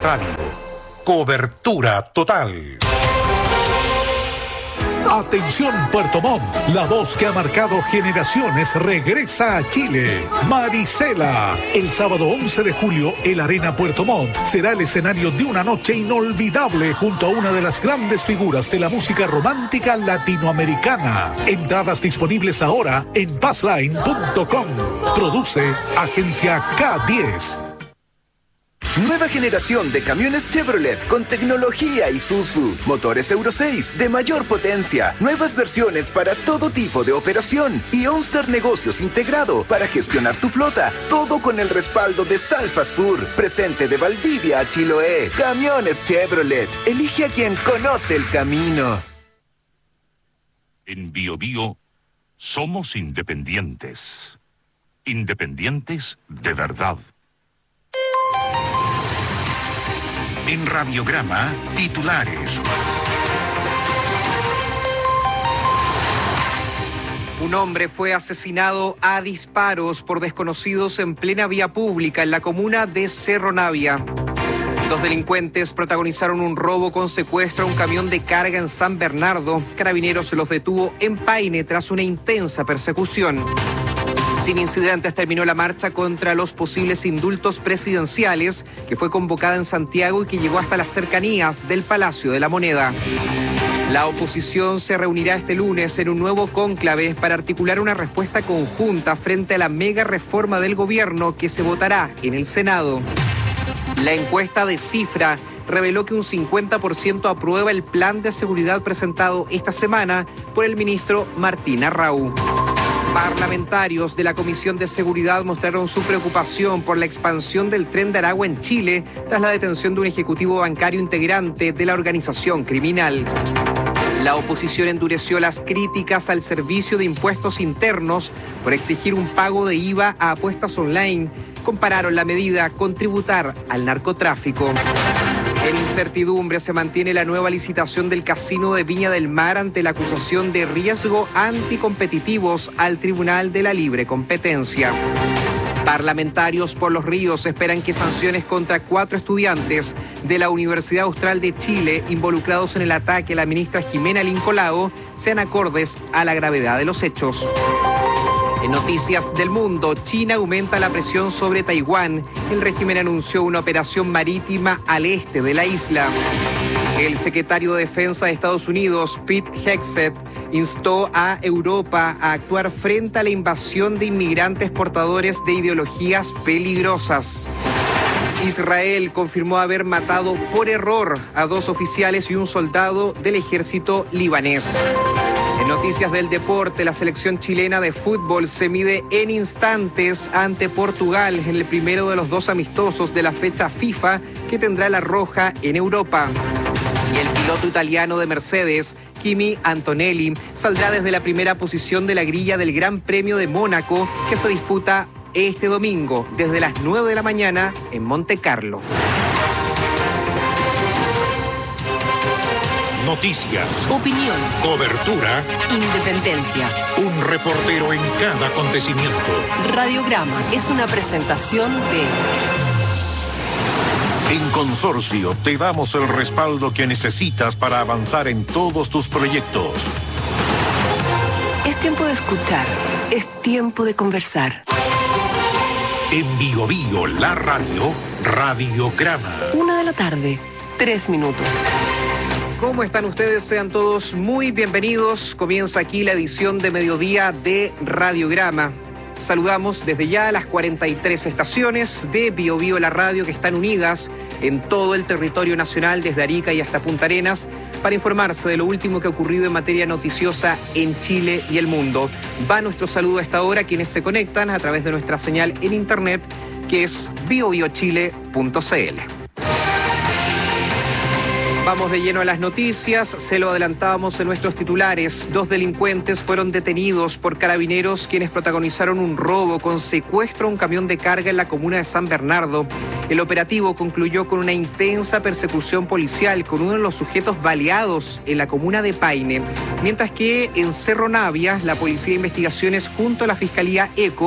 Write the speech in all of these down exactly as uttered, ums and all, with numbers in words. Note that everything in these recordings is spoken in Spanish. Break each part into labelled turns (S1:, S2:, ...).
S1: radio. Cobertura total.
S2: Atención Puerto Montt, la voz que ha marcado generaciones regresa a Chile. Marisela. El sábado once de julio, el Arena Puerto Montt será el escenario de una noche inolvidable junto a una de las grandes figuras de la música romántica latinoamericana. Entradas disponibles ahora en passline punto com. Produce Agencia K diez.
S3: Nueva generación de camiones Chevrolet con tecnología Isuzu. Motores Euro seis de mayor potencia. Nuevas versiones para todo tipo de operación. Y OnStar Negocios integrado para gestionar tu flota. Todo con el respaldo de Salfa Sur. Presente de Valdivia a Chiloé. Camiones Chevrolet. Elige a quien conoce el camino.
S4: En Bio Bio somos independientes. Independientes de verdad.
S1: En Radiograma, titulares.
S5: Un hombre fue asesinado a disparos por desconocidos en plena vía pública en la comuna de Cerro Navia. Dos delincuentes protagonizaron un robo con secuestro a un camión de carga en San Bernardo. Carabineros los detuvo en Paine tras una intensa persecución. Sin incidentes terminó la marcha contra los posibles indultos presidenciales que fue convocada en Santiago y que llegó hasta las cercanías del Palacio de la Moneda. La oposición se reunirá este lunes en un nuevo cónclave para articular una respuesta conjunta frente a la mega reforma del gobierno que se votará en el Senado. La encuesta de Cifra reveló que un cincuenta por ciento aprueba el plan de seguridad presentado esta semana por el ministro Martín Arrau. Parlamentarios de la Comisión de Seguridad mostraron su preocupación por la expansión del Tren de Aragua en Chile tras la detención de un ejecutivo bancario integrante de la organización criminal. La oposición endureció las críticas al Servicio de Impuestos Internos por exigir un pago de I V A a apuestas online. Compararon la medida con tributar al narcotráfico. En incertidumbre se mantiene la nueva licitación del Casino de Viña del Mar ante la acusación de riesgo anticompetitivos al Tribunal de la Libre Competencia. Parlamentarios por los Ríos esperan que sanciones contra cuatro estudiantes de la Universidad Austral de Chile involucrados en el ataque a la ministra Jimena Lincolao sean acordes a la gravedad de los hechos. En noticias del mundo, China aumenta la presión sobre Taiwán. El régimen anunció una operación marítima al este de la isla. El secretario de Defensa de Estados Unidos, Pete Hegseth, instó a Europa a actuar frente a la invasión de inmigrantes portadores de ideologías peligrosas. Israel confirmó haber matado por error a dos oficiales y un soldado del ejército libanés. En noticias del deporte, la selección chilena de fútbol se mide en instantes ante Portugal en el primero de los dos amistosos de la fecha FIFA que tendrá la roja en Europa. Y el piloto italiano de Mercedes, Kimi Antonelli, saldrá desde la primera posición de la grilla del Gran Premio de Mónaco que se disputa este domingo desde las nueve de la mañana en Monte Carlo.
S1: Noticias,
S6: opinión,
S1: cobertura,
S6: independencia.
S1: Un reportero en cada acontecimiento.
S6: Radiograma es una presentación de...
S1: En Consorcio te damos el respaldo que necesitas para avanzar en todos tus proyectos.
S6: Es tiempo de escuchar, es tiempo de conversar.
S1: En Bio Bio, la radio, Radiograma.
S6: Una de la tarde, tres minutos.
S5: ¿Cómo están ustedes? Sean todos muy bienvenidos. Comienza aquí la edición de mediodía de Radiograma. Saludamos desde ya a las cuarenta y tres estaciones de Bio Bio la radio que están unidas en todo el territorio nacional, desde Arica y hasta Punta Arenas, para informarse de lo último que ha ocurrido en materia noticiosa en Chile y el mundo. Va nuestro saludo a esta hora a quienes se conectan a través de nuestra señal en internet, que es bio bio chile punto c l. Vamos de lleno a las noticias. Se lo adelantábamos en nuestros titulares. Dos delincuentes fueron detenidos por carabineros quienes protagonizaron un robo con secuestro a un camión de carga en la comuna de San Bernardo. El operativo concluyó con una intensa persecución policial con uno de los sujetos baleados en la comuna de Paine. Mientras que en Cerro Navia, la Policía de Investigaciones junto a la Fiscalía ECO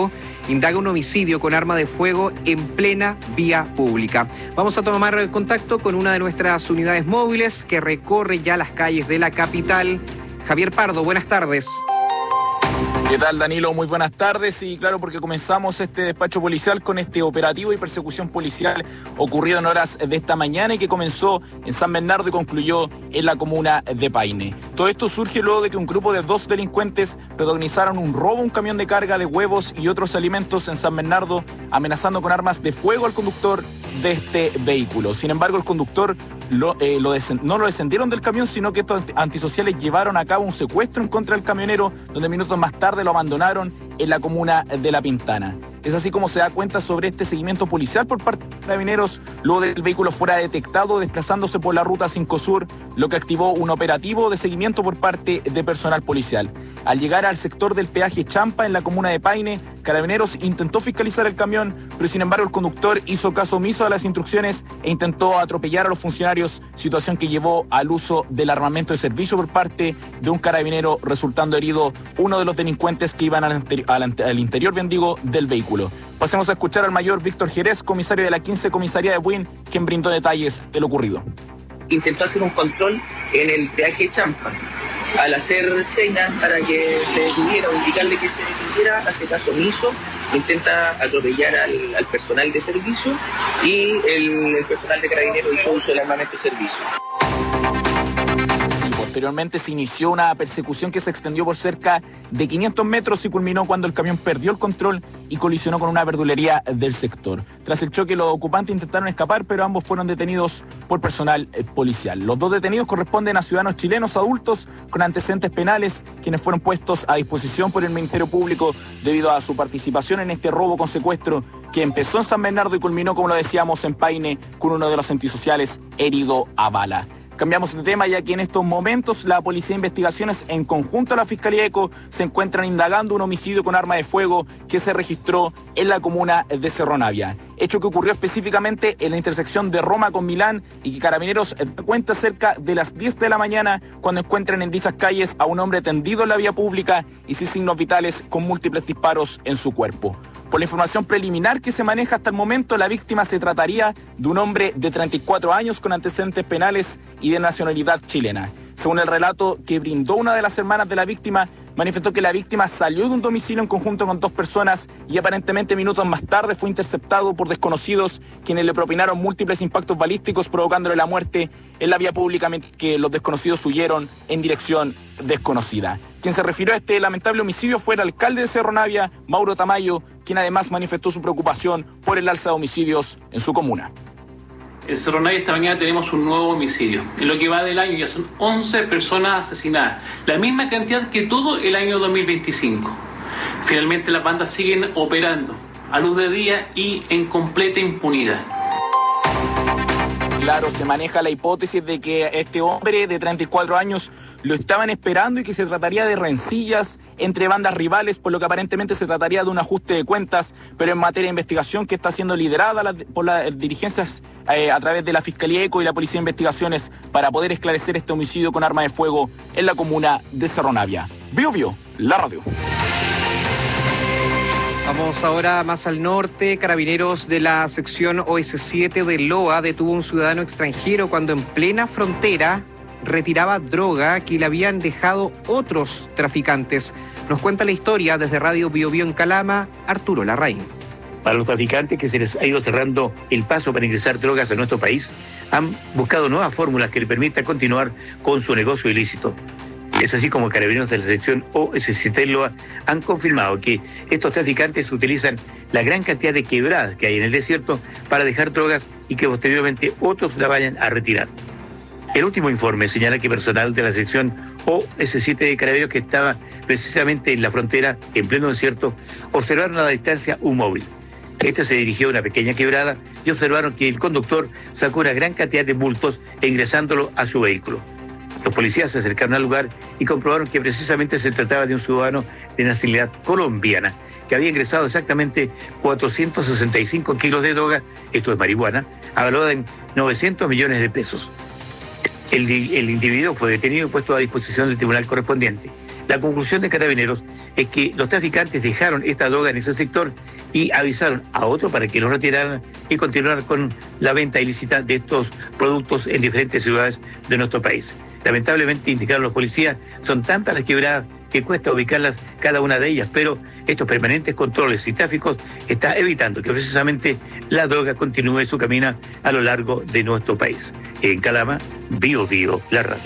S5: indaga un homicidio con arma de fuego en plena vía pública. Vamos a tomar contacto con una de nuestras unidades móviles que recorre ya las calles de la capital. Javier Pardo, buenas tardes.
S7: ¿Qué tal, Danilo? Muy buenas tardes. Y claro, porque comenzamos este despacho policial con este operativo y persecución policial ocurrido en horas de esta mañana y que comenzó en San Bernardo y concluyó en la comuna de Paine. Todo esto surge luego de que un grupo de dos delincuentes protagonizaron un robo a un camión de carga de huevos y otros alimentos en San Bernardo, amenazando con armas de fuego al conductor de este vehículo. Sin embargo, el conductor lo, eh, lo no lo descendieron del camión, sino que estos antisociales llevaron a cabo un secuestro en contra del camionero, donde minutos más tarde lo abandonaron en la comuna de La Pintana. Es así como se da cuenta sobre este seguimiento policial por parte de carabineros, luego del vehículo fuera detectado desplazándose por la ruta cinco Sur, lo que activó un operativo de seguimiento por parte de personal policial. Al llegar al sector del peaje Champa en la comuna de Paine, Carabineros intentó fiscalizar el camión, pero sin embargo el conductor hizo caso omiso a las instrucciones e intentó atropellar a los funcionarios, situación que llevó al uso del armamento de servicio por parte de un carabinero, resultando herido uno de los delincuentes que iban al, anteri- al, ante- al interior, bien digo, del vehículo. Pasemos a escuchar al mayor Víctor Jerez, comisario de la quince Comisaría de Buin, quien brindó detalles de lo ocurrido.
S8: Intentó hacer un control en el peaje Champa. Al hacer señas para que se detuviera o indicarle que se detuviera, hace caso omiso, intenta atropellar al, al personal de servicio y el, el personal de Carabineros hizo uso del armamento de servicio.
S7: Posteriormente se inició una persecución que se extendió por cerca de quinientos metros y culminó cuando el camión perdió el control y colisionó con una verdulería del sector. Tras el choque, los ocupantes intentaron escapar, pero ambos fueron detenidos por personal eh, policial. Los dos detenidos corresponden a ciudadanos chilenos adultos con antecedentes penales, quienes fueron puestos a disposición por el Ministerio Público debido a su participación en este robo con secuestro que empezó en San Bernardo y culminó, como lo decíamos, en Paine, con uno de los antisociales herido a bala. Cambiamos de tema, ya que en estos momentos la Policía de Investigaciones, en conjunto a la Fiscalía ECO, se encuentran indagando un homicidio con arma de fuego que se registró en la comuna de Cerro Navia. Hecho que ocurrió específicamente en la intersección de Roma con Milán y que Carabineros da cuenta cerca de las diez de la mañana cuando encuentran en dichas calles a un hombre tendido en la vía pública y sin signos vitales con múltiples disparos en su cuerpo. Por la información preliminar que se maneja hasta el momento, la víctima se trataría de un hombre de treinta y cuatro años con antecedentes penales y de nacionalidad chilena. Según el relato que brindó una de las hermanas de la víctima, manifestó que la víctima salió de un domicilio en conjunto con dos personas y aparentemente minutos más tarde fue interceptado por desconocidos, quienes le propinaron múltiples impactos balísticos provocándole la muerte en la vía pública, mientras que los desconocidos huyeron en dirección desconocida. Quien se refirió a este lamentable homicidio fue el alcalde de Cerro Navia, Mauro Tamayo, quien además manifestó su preocupación por el alza de homicidios en su comuna.
S9: En Cerro Navia esta mañana tenemos un nuevo homicidio. En lo que va del año ya son once personas asesinadas, la misma cantidad que todo el año dos mil veinticinco. Finalmente las bandas siguen operando a luz de día y en completa impunidad.
S7: Claro, se maneja la hipótesis de que este hombre de treinta y cuatro años lo estaban esperando y que se trataría de rencillas entre bandas rivales, por lo que aparentemente se trataría de un ajuste de cuentas, pero en materia de investigación que está siendo liderada la, por las dirigencias eh, a través de la Fiscalía ECO y la Policía de Investigaciones para poder esclarecer este homicidio con arma de fuego en la comuna de Cerro Navia. Bio Bio, la radio.
S5: Vamos ahora más al norte. Carabineros de la sección O S siete de Loa detuvo a un ciudadano extranjero cuando en plena frontera retiraba droga que le habían dejado otros traficantes. Nos cuenta la historia desde Radio Bio Bio en Calama, Arturo Larraín.
S10: Para los traficantes que se les ha ido cerrando el paso para ingresar drogas a nuestro país, han buscado nuevas fórmulas que les permitan continuar con su negocio ilícito. Es así como Carabineros de la sección O S siete Loa han confirmado que estos traficantes utilizan la gran cantidad de quebradas que hay en el desierto para dejar drogas y que posteriormente otros la vayan a retirar. El último informe señala que personal de la sección O S siete de Carabineros que estaba precisamente en la frontera, en pleno desierto, observaron a la distancia un móvil. Este se dirigió a una pequeña quebrada y observaron que el conductor sacó una gran cantidad de bultos e ingresándolo a su vehículo. Los policías se acercaron al lugar y comprobaron que precisamente se trataba de un ciudadano de nacionalidad colombiana que había ingresado exactamente cuatrocientos sesenta y cinco kilos de droga, esto es marihuana, valorada en novecientos millones de pesos. El, el individuo fue detenido y puesto a disposición del tribunal correspondiente. La conclusión de Carabineros es que los traficantes dejaron esta droga en ese sector y avisaron a otro para que lo retiraran y continuar con la venta ilícita de estos productos en diferentes ciudades de nuestro país. Lamentablemente, indicaron los policías, son tantas las quebradas que cuesta ubicarlas cada una de ellas, pero estos permanentes controles y tráficos está evitando que precisamente la droga continúe su camino a lo largo de nuestro país. En Calama, Bio Bio, la radio.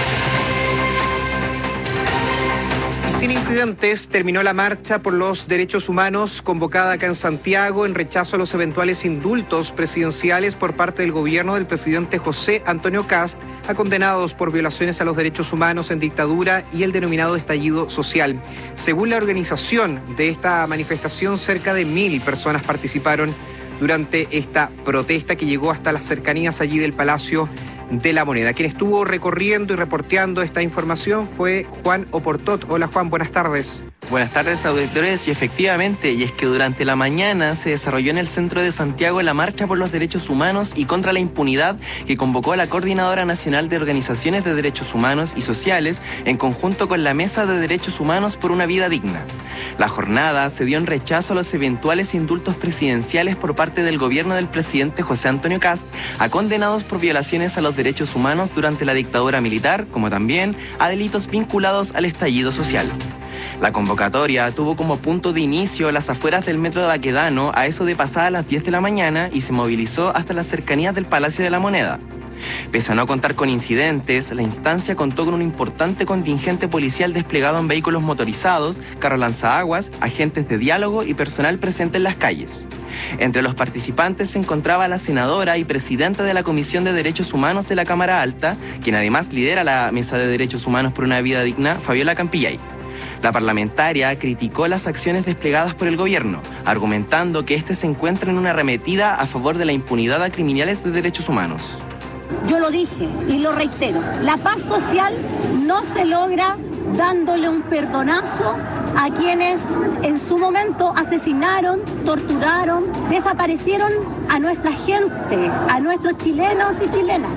S5: Sin incidentes, terminó la marcha por los derechos humanos convocada acá en Santiago en rechazo a los eventuales indultos presidenciales por parte del gobierno del presidente José Antonio Kast a condenados por violaciones a los derechos humanos en dictadura y el denominado estallido social. Según la organización de esta manifestación, cerca de mil personas participaron durante esta protesta que llegó hasta las cercanías allí del Palacio de la Moneda. Quien estuvo recorriendo y reporteando esta información fue Juan Oportot. Hola Juan, buenas tardes.
S11: Buenas tardes, auditores, y efectivamente, y es que durante la mañana se desarrolló en el centro de Santiago la marcha por los derechos humanos y contra la impunidad que convocó a la Coordinadora Nacional de Organizaciones de Derechos Humanos y Sociales en conjunto con la Mesa de Derechos Humanos por una Vida Digna. La jornada se dio en rechazo a los eventuales indultos presidenciales por parte del gobierno del presidente José Antonio Kast a condenados por violaciones a los derechos humanos durante la dictadura militar, como también a delitos vinculados al estallido social. La convocatoria tuvo como punto de inicio las afueras del metro de Baquedano a eso de pasadas las diez de la mañana y se movilizó hasta las cercanías del Palacio de la Moneda. Pese a no contar con incidentes, la instancia contó con un importante contingente policial desplegado en vehículos motorizados, carro lanzaguas, agentes de diálogo y personal presente en las calles. Entre los participantes se encontraba la senadora y presidenta de la Comisión de Derechos Humanos de la Cámara Alta, quien además lidera la Mesa de Derechos Humanos por una Vida Digna, Fabiola Campillay. La parlamentaria criticó las acciones desplegadas por el gobierno, argumentando que este se encuentra en una arremetida a favor de la impunidad a criminales de derechos humanos.
S12: Yo lo dije y lo reitero, la paz social no se logra dándole un perdonazo a quienes en su momento asesinaron, torturaron, desaparecieron a nuestra gente, a nuestros chilenos y chilenas.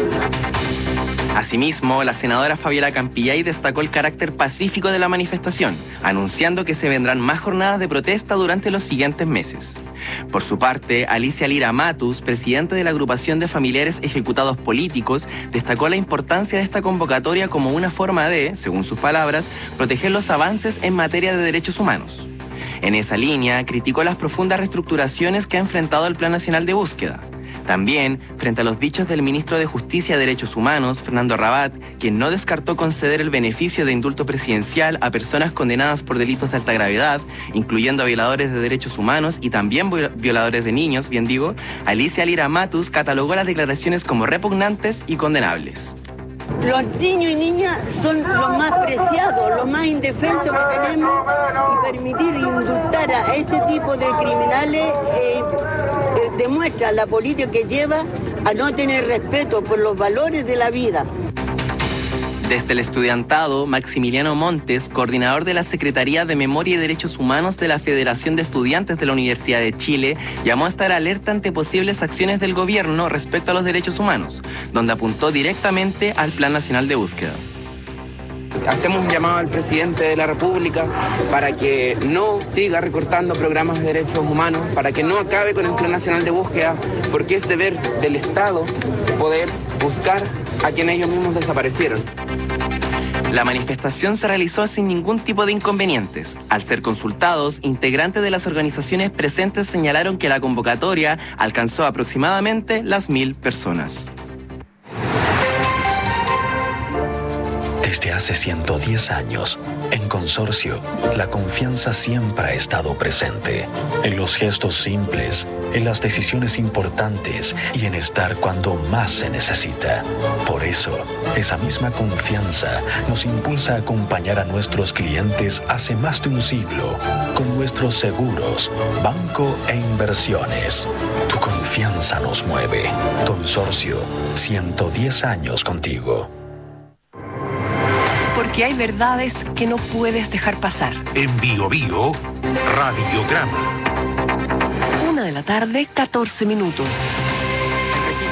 S11: Asimismo, la senadora Fabiola Campillay destacó el carácter pacífico de la manifestación, anunciando que se vendrán más jornadas de protesta durante los siguientes meses. Por su parte, Alicia Lira Matus, presidenta de la agrupación de familiares ejecutados políticos, destacó la importancia de esta convocatoria como una forma de, según sus palabras, proteger los avances en materia de derechos humanos. En esa línea, criticó las profundas reestructuraciones que ha enfrentado el Plan Nacional de Búsqueda. También, frente a los dichos del ministro de Justicia y Derechos Humanos, Fernando Rabat, quien no descartó conceder el beneficio de indulto presidencial a personas condenadas por delitos de alta gravedad, incluyendo a violadores de derechos humanos y también violadores de niños, bien digo, Alicia Lira Matus catalogó las declaraciones como repugnantes y condenables.
S13: Los niños y niñas son los más preciados, los más indefensos que tenemos, y permitir indultar a ese tipo de criminales eh, eh, demuestra la política que lleva a no tener respeto por los valores de la vida.
S11: Desde el estudiantado, Maximiliano Montes, coordinador de la Secretaría de Memoria y Derechos Humanos de la Federación de Estudiantes de la Universidad de Chile, llamó a estar alerta ante posibles acciones del gobierno respecto a los derechos humanos, donde apuntó directamente al Plan Nacional de Búsqueda.
S14: Hacemos un llamado al presidente de la República para que no siga recortando programas de derechos humanos, para que no acabe con el Plan Nacional de Búsqueda, porque es deber del Estado poder buscar a quienes ellos mismos desaparecieron.
S11: La manifestación se realizó sin ningún tipo de inconvenientes. Al ser consultados, integrantes de las organizaciones presentes señalaron que la convocatoria alcanzó aproximadamente las mil personas.
S15: Desde hace ciento diez años, en Consorcio, la confianza siempre ha estado presente. En los gestos simples, en las decisiones importantes y en estar cuando más se necesita. Por eso, esa misma confianza nos impulsa a acompañar a nuestros clientes hace más de un siglo con nuestros seguros, banco e inversiones. Tu confianza nos mueve. Consorcio, ciento diez años contigo.
S6: Porque hay verdades que no puedes dejar pasar.
S1: En Bio Bio, Radiograma.
S6: Una de la tarde, catorce minutos.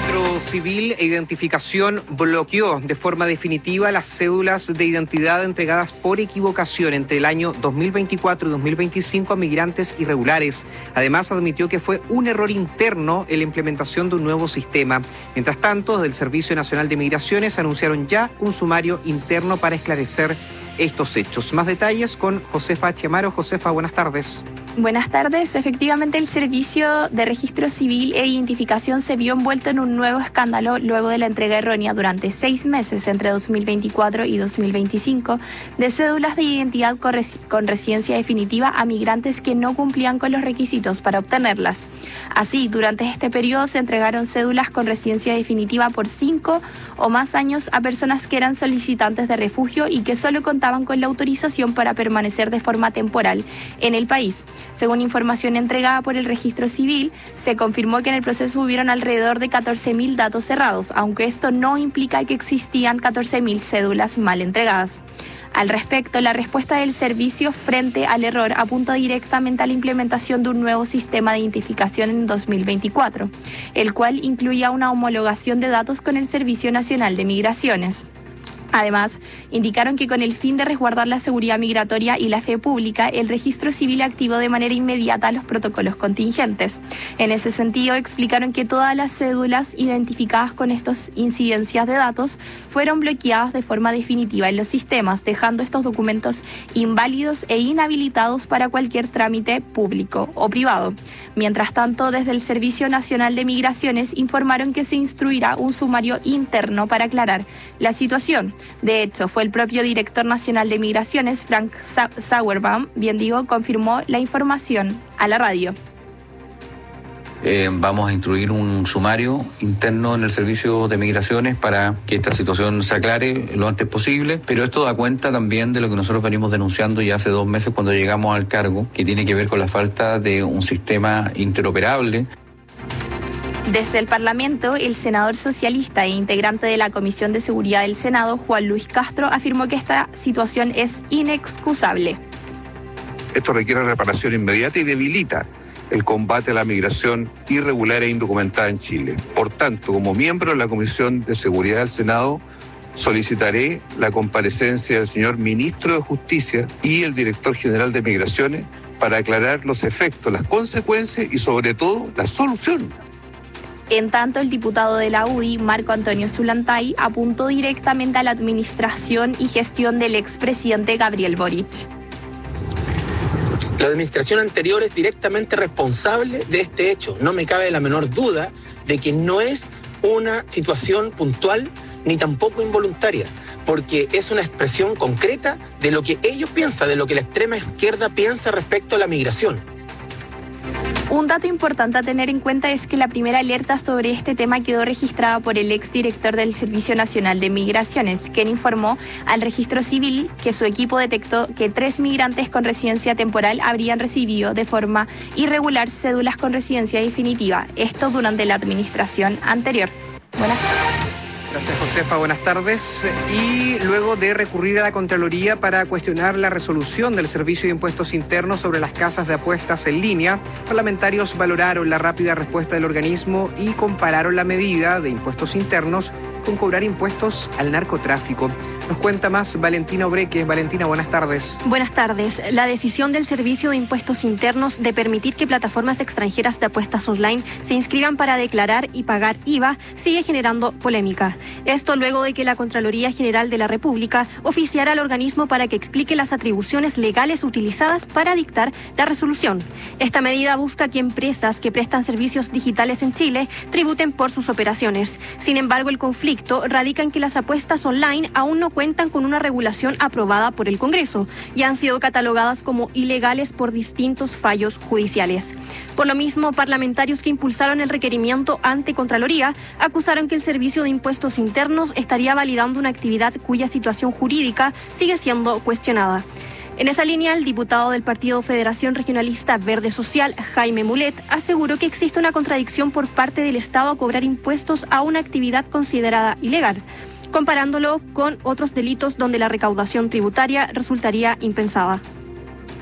S5: Registro Civil e Identificación bloqueó de forma definitiva las cédulas de identidad entregadas por equivocación entre el año dos mil veinticuatro y dos mil veinticinco a migrantes irregulares. Además, admitió que fue un error interno en la implementación de un nuevo sistema. Mientras tanto, desde el Servicio Nacional de Migraciones anunciaron ya un sumario interno para esclarecer estos hechos. Más detalles con Josefa Chiamaro. Josefa, buenas tardes.
S16: Buenas tardes. Efectivamente, el Servicio de Registro Civil e Identificación se vio envuelto en un nuevo escándalo luego de la entrega errónea durante seis meses entre dos mil veinticuatro y dos mil veinticinco de cédulas de identidad con, res con residencia definitiva a migrantes que no cumplían con los requisitos para obtenerlas. Así, durante este periodo se entregaron cédulas con residencia definitiva por cinco o más años a personas que eran solicitantes de refugio y que solo contaban con la autorización para permanecer de forma temporal en el país. Según información entregada por el Registro Civil, se confirmó que en el proceso hubieron alrededor de catorce mil datos cerrados, aunque esto no implica que existían catorce mil cédulas mal entregadas. Al respecto, la respuesta del servicio frente al error apunta directamente a la implementación de un nuevo sistema de identificación en dos mil veinticuatro, el cual incluía una homologación de datos con el Servicio Nacional de Migraciones. Además, indicaron que con el fin de resguardar la seguridad migratoria y la fe pública, el Registro Civil activó de manera inmediata los protocolos contingentes. En ese sentido, explicaron que todas las cédulas identificadas con estas incidencias de datos fueron bloqueadas de forma definitiva en los sistemas, dejando estos documentos inválidos e inhabilitados para cualquier trámite público o privado. Mientras tanto, desde el Servicio Nacional de Migraciones informaron que se instruirá un sumario interno para aclarar la situación. De hecho, fue el propio director nacional de Migraciones, Frank Sauerbaum, bien digo, confirmó la información a la radio.
S17: Eh, vamos a instruir un sumario interno en el Servicio de Migraciones para que esta situación se aclare lo antes posible, pero esto da cuenta también de lo que nosotros venimos denunciando ya hace dos meses cuando llegamos al cargo, que tiene que ver con la falta de un sistema interoperable.
S16: Desde el Parlamento, el senador socialista e integrante de la Comisión de Seguridad del Senado, Juan Luis Castro, afirmó que esta situación es inexcusable.
S18: Esto requiere reparación inmediata y debilita el combate a la migración irregular e indocumentada en Chile. Por tanto, como miembro de la Comisión de Seguridad del Senado, solicitaré la comparecencia del señor Ministro de Justicia y el Director General de Migraciones para aclarar los efectos, las consecuencias y sobre todo la solución.
S16: En tanto, el diputado de la U D I, Marco Antonio Zulantay, apuntó directamente a la administración y gestión del expresidente Gabriel Boric.
S19: La administración anterior es directamente responsable de este hecho. No me cabe la menor duda de que no es una situación puntual ni tampoco involuntaria, porque es una expresión concreta de lo que ellos piensan, de lo que la extrema izquierda piensa respecto a la migración.
S16: Un dato importante a tener en cuenta es que la primera alerta sobre este tema quedó registrada por el exdirector del Servicio Nacional de Migraciones, quien informó al Registro Civil que su equipo detectó que tres migrantes con residencia temporal habrían recibido de forma irregular cédulas con residencia definitiva, esto durante la administración anterior. Buenas tardes.
S5: Gracias, Josefa. Buenas tardes. Y luego de recurrir a la Contraloría para cuestionar la resolución del Servicio de Impuestos Internos sobre las casas de apuestas en línea, parlamentarios valoraron la rápida respuesta del organismo y compararon la medida de impuestos internos con cobrar impuestos al narcotráfico. Nos cuenta más Valentina Obreque. Valentina, buenas tardes.
S20: Buenas tardes. La decisión del Servicio de Impuestos Internos de permitir que plataformas extranjeras de apuestas online se inscriban para declarar y pagar I V A sigue generando polémica. Esto luego de que la Contraloría General de la República oficiara al organismo para que explique las atribuciones legales utilizadas para dictar la resolución. Esta medida busca que empresas que prestan servicios digitales en Chile tributen por sus operaciones. Sin embargo, el conflicto radica en que las apuestas online aún no cuentan con una regulación aprobada por el Congreso y han sido catalogadas como ilegales por distintos fallos judiciales. Por lo mismo, parlamentarios que impulsaron el requerimiento ante Contraloría acusaron que el Servicio de Impuestos Internos estaría validando una actividad cuya situación jurídica sigue siendo cuestionada. En esa línea, el diputado del Partido Federación Regionalista Verde Social, Jaime Mulet, aseguró que existe una contradicción por parte del Estado a cobrar impuestos a una actividad considerada ilegal, comparándolo con otros delitos donde la recaudación tributaria resultaría impensada.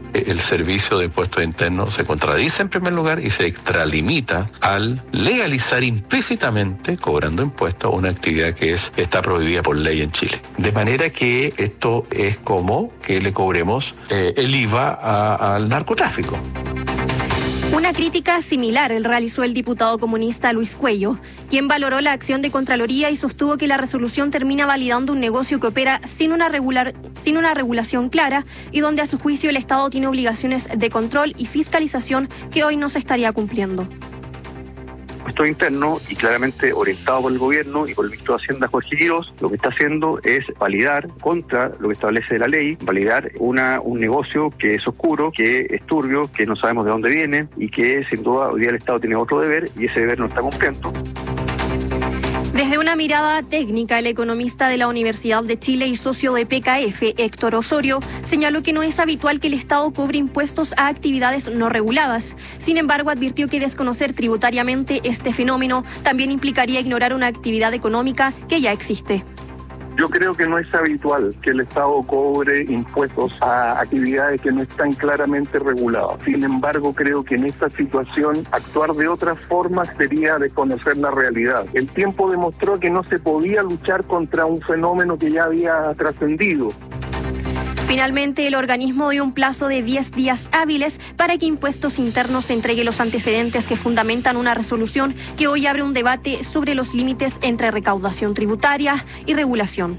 S21: el servicio de impuestos internos se contradice en primer lugar y se extralimita al legalizar implícitamente, cobrando impuestos, una actividad que es, está prohibida por ley en Chile. De manera que esto es como que le cobremos eh, el I V A a, al narcotráfico.
S20: Una crítica similar realizó el diputado comunista Luis Cuello, quien valoró la acción de Contraloría y sostuvo que la resolución termina validando un negocio que opera sin una, regular, sin una regulación clara y donde a su juicio el Estado tiene obligaciones de control y fiscalización que hoy no se estaría cumpliendo.
S22: Impuesto interno y claramente orientado por el gobierno y por el ministro de Hacienda Jorge Quiroz, lo que está haciendo es validar contra lo que establece la ley, validar una, un negocio que es oscuro, que es turbio, que no sabemos de dónde viene y que sin duda hoy día el Estado tiene otro deber y ese deber no está cumpliendo.
S20: Desde una mirada técnica, el economista de la Universidad de Chile y socio de P K F, Héctor Osorio, señaló que no es habitual que el Estado cobre impuestos a actividades no reguladas. Sin embargo, advirtió que desconocer tributariamente este fenómeno también implicaría ignorar una actividad económica que ya existe.
S23: Yo creo que no es habitual que el Estado cobre impuestos a actividades que no están claramente reguladas. Sin embargo, creo que en esta situación actuar de otra forma sería desconocer la realidad. El tiempo demostró que no se podía luchar contra un fenómeno que ya había trascendido.
S20: Finalmente, el organismo dio un plazo de diez días hábiles para que Impuestos Internos entregue los antecedentes que fundamentan una resolución que hoy abre un debate sobre los límites entre recaudación tributaria y regulación.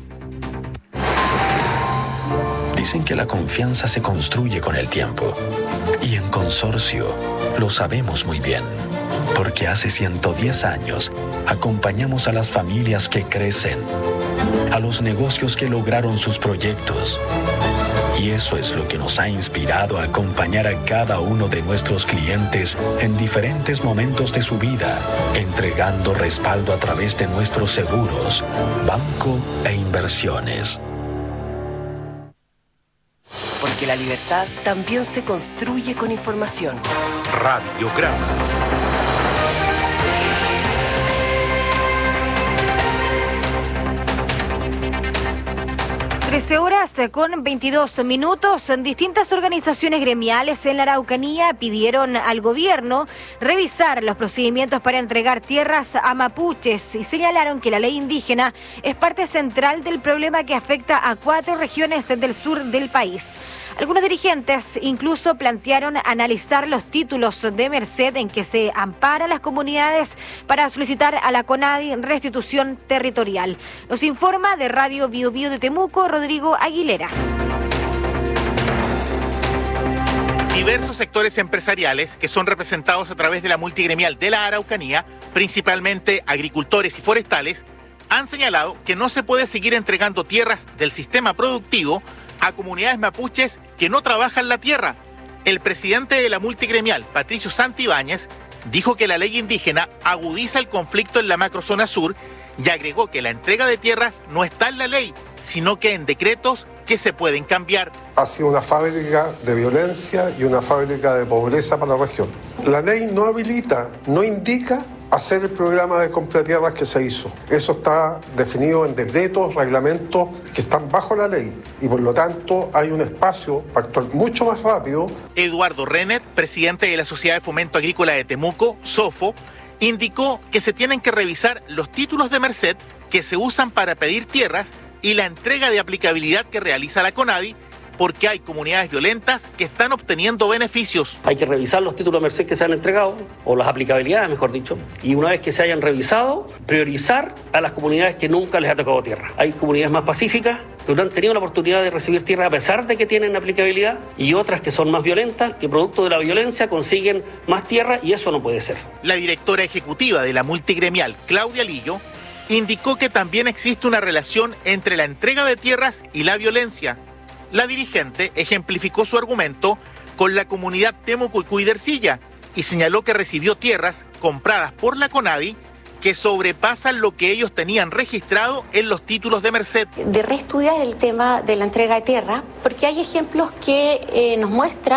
S15: Dicen que la confianza se construye con el tiempo. Y en Consorcio lo sabemos muy bien. Porque hace ciento diez años acompañamos a las familias que crecen, a los negocios que lograron sus proyectos. Y eso es lo que nos ha inspirado a acompañar a cada uno de nuestros clientes en diferentes momentos de su vida, entregando respaldo a través de nuestros seguros, banco e inversiones.
S24: Porque la libertad también se construye con información.
S1: Radiograma.
S25: trece horas con veintidós minutos. Distintas organizaciones gremiales en la Araucanía pidieron al gobierno revisar los procedimientos para entregar tierras a mapuches y señalaron que la ley indígena es parte central del problema que afecta a cuatro regiones del sur del país. Algunos dirigentes incluso plantearon analizar los títulos de merced en que se ampara a las comunidades para solicitar a la CONADI restitución territorial. Nos informa de Radio Bio Bio de Temuco, Rodrigo Aguilera.
S26: Diversos sectores empresariales que son representados a través de la multigremial de la Araucanía, principalmente agricultores y forestales, han señalado que no se puede seguir entregando tierras del sistema productivo a comunidades mapuches que no trabajan la tierra. El presidente de la multigremial, Patricio Santibáñez, dijo que la ley indígena agudiza el conflicto en la macrozona sur y agregó que la entrega de tierras no está en la ley, sino que en decretos que se pueden cambiar.
S27: Ha sido una fábrica de violencia y una fábrica de pobreza para la región. La ley no habilita, no indica hacer el programa de compra de tierras que se hizo. Eso está definido en decretos, reglamentos que están bajo la ley y por lo tanto hay un espacio para actuar mucho más rápido.
S26: Eduardo Renner, presidente de la Sociedad de Fomento Agrícola de Temuco, SOFO, indicó que se tienen que revisar los títulos de merced que se usan para pedir tierras y la entrega de aplicabilidad que realiza la CONADI, porque hay comunidades violentas que están obteniendo beneficios.
S28: Hay que revisar los títulos de merced que se han entregado, o las aplicabilidades, mejor dicho, y una vez que se hayan revisado, priorizar a las comunidades que nunca les ha tocado tierra. Hay comunidades más pacíficas que no han tenido la oportunidad de recibir tierra a pesar de que tienen aplicabilidad, y otras que son más violentas, que producto de la violencia consiguen más tierra, y eso no puede ser.
S26: La directora ejecutiva de la multigremial, Claudia Lillo, indicó que también existe una relación entre la entrega de tierras y la violencia. La dirigente ejemplificó su argumento con la comunidad Temucuicui de Ercilla y señaló que recibió tierras compradas por la CONADI que sobrepasan lo que ellos tenían registrado en los títulos de merced.
S29: De reestudiar el tema de la entrega de tierra, porque hay ejemplos que eh, nos muestran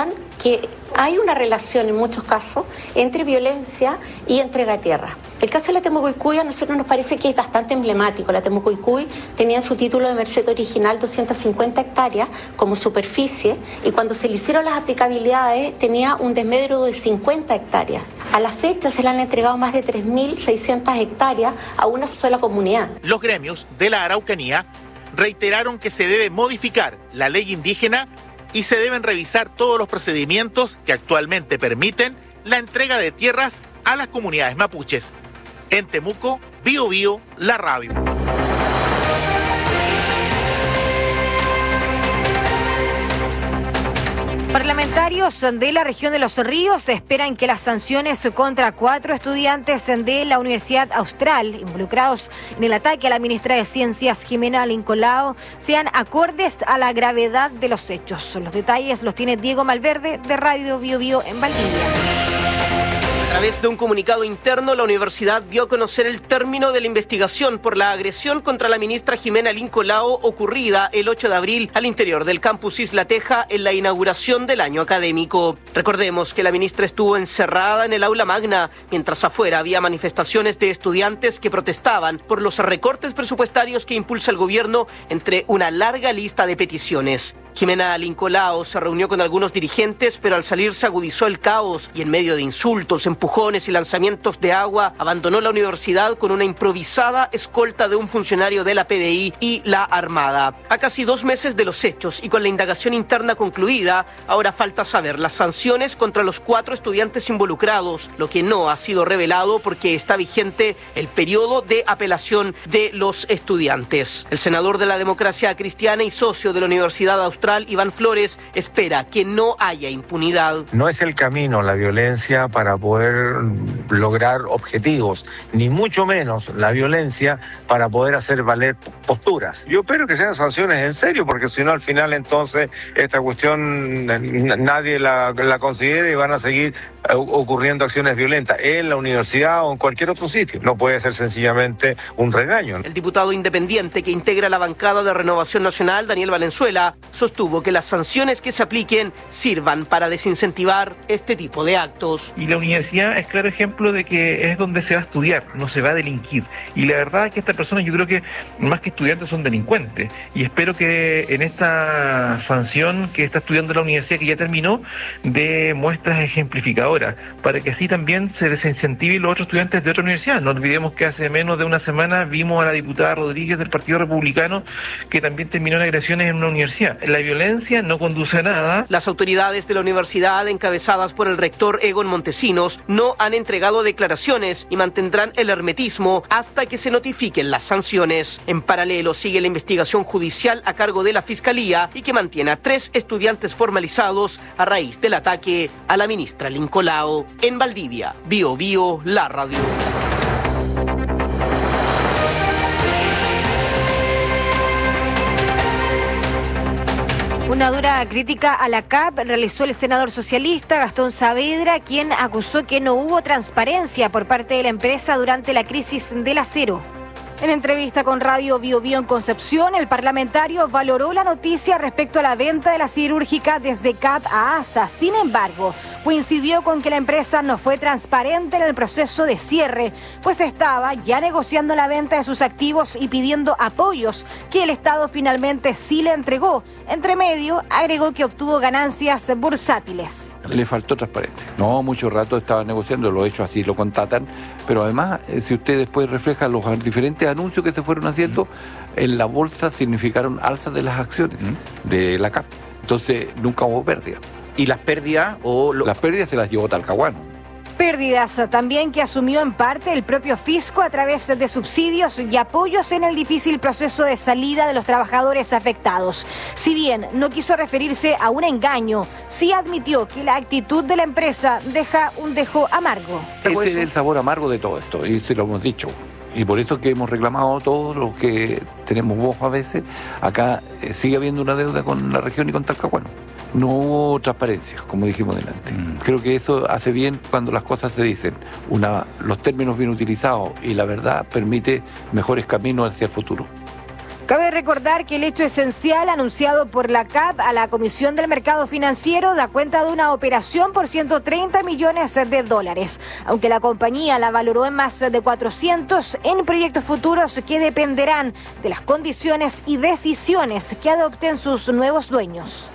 S2: que hay una relación en muchos casos entre violencia y entrega de tierra. El caso de la Temucuicui a nosotros nos parece que es bastante emblemático. La Temucuicui tenía en su título de merced original doscientas cincuenta hectáreas como superficie y cuando se le hicieron las aplicabilidades tenía un desmedro de cincuenta hectáreas. A la fecha se le han entregado más de tres mil seiscientas hectáreas a una sola comunidad.
S26: Los gremios de la Araucanía reiteraron que se debe modificar la ley indígena y se deben revisar todos los procedimientos que actualmente permiten la entrega de tierras a las comunidades mapuches. En Temuco, Bío Bío, la radio.
S25: Parlamentarios de la región de Los Ríos esperan que las sanciones contra cuatro estudiantes de la Universidad Austral involucrados en el ataque a la ministra de Ciencias, Jimena Lincolao, sean acordes a la gravedad de los hechos. Los detalles los tiene Diego Malverde de Radio Bío Bío en Valdivia.
S3: A través de un comunicado interno, la universidad dio a conocer el término de la investigación por la agresión contra la ministra Jimena Lincolao ocurrida el ocho de abril al interior del campus Isla Teja en la inauguración del año académico. Recordemos que la ministra estuvo encerrada en el aula magna, mientras afuera había manifestaciones de estudiantes que protestaban por los recortes presupuestarios que impulsa el gobierno entre una larga lista de peticiones. Jimena Lincolao se reunió con algunos dirigentes, pero al salir se agudizó el caos y en medio de insultos, empujones y lanzamientos de agua, abandonó la universidad con una improvisada escolta de un funcionario de la P D I y la Armada. A casi dos meses de los hechos y con la indagación interna concluida, ahora falta saber las sanciones contra los cuatro estudiantes involucrados, lo que no ha sido revelado porque está vigente el periodo de apelación de los estudiantes. El senador de la Democracia Cristiana y socio de la Universidad Austral, Iván Flores, espera que no haya impunidad.
S4: No es el camino la violencia para poder lograr objetivos, ni mucho menos la violencia para poder hacer valer posturas. Yo espero que sean sanciones en serio, porque si no al final entonces esta cuestión nadie la, la considera y van a seguir ocurriendo acciones violentas en la universidad o en cualquier otro sitio. No puede ser sencillamente un regaño.
S3: El diputado independiente que integra la bancada de Renovación Nacional, Daniel Valenzuela, sostuvo que las sanciones que se apliquen sirvan para desincentivar este tipo de actos.
S7: Y la universidad es claro ejemplo de que es donde se va a estudiar, no se va a delinquir. Y la verdad es que estas personas yo creo que más que estudiantes son delincuentes. Y espero que en esta sanción que está estudiando la universidad, que ya terminó, dé muestras ejemplificadoras para que así también se desincentive los otros estudiantes de otra universidad. No olvidemos que hace menos de una semana vimos a la diputada Rodríguez del Partido Republicano que también terminó en agresiones en una universidad. La violencia no conduce a nada.
S3: Las autoridades de la universidad, encabezadas por el rector Egon Montesinos, no han entregado declaraciones y mantendrán el hermetismo hasta que se notifiquen las sanciones. En paralelo sigue la investigación judicial a cargo de la Fiscalía y que mantiene a tres estudiantes formalizados a raíz del ataque a la ministra Lincolao. En Valdivia, Bío Bío, la radio.
S25: Una dura crítica a la C A P realizó el senador socialista Gastón Saavedra, quien acusó que no hubo transparencia por parte de la empresa durante la crisis del acero. En entrevista con Radio Bío Bío en Concepción, el parlamentario valoró la noticia respecto a la venta de la siderúrgica desde C A P a ASA. Sin embargo, coincidió con que la empresa no fue transparente en el proceso de cierre, pues estaba ya negociando la venta de sus activos y pidiendo apoyos que el Estado finalmente sí le entregó. Entre medio, agregó que obtuvo ganancias bursátiles.
S8: Le faltó transparencia. No, mucho rato estaba negociando, los hechos así lo contatan, pero además, si usted después refleja los diferentes anuncios que se fueron haciendo, en la bolsa significaron alzas de las acciones ¿Mm? de la C A P. Entonces, nunca hubo pérdida.
S9: ¿Y las pérdidas o...? Lo...
S8: Las pérdidas se las llevó Talcahuano.
S25: Pérdidas también que asumió en parte el propio fisco a través de subsidios y apoyos en el difícil proceso de salida de los trabajadores afectados. Si bien no quiso referirse a un engaño, sí admitió que la actitud de la empresa deja un dejo amargo.
S8: Ese es el sabor amargo de todo esto, y se lo hemos dicho. Y por eso que hemos reclamado todos los que tenemos voz a veces, acá eh, sigue habiendo una deuda con la región y con Talcahuano. No hubo transparencia, como dijimos delante. Mm. Creo que eso hace bien cuando las cosas se dicen. Una, los términos bien utilizados y la verdad permite mejores caminos hacia el futuro.
S25: Cabe recordar que el hecho esencial anunciado por la C A P a la Comisión del Mercado Financiero da cuenta de una operación por ciento treinta millones de dólares, aunque la compañía la valoró en más de cuatrocientos en proyectos futuros que dependerán de las condiciones y decisiones que adopten sus nuevos dueños.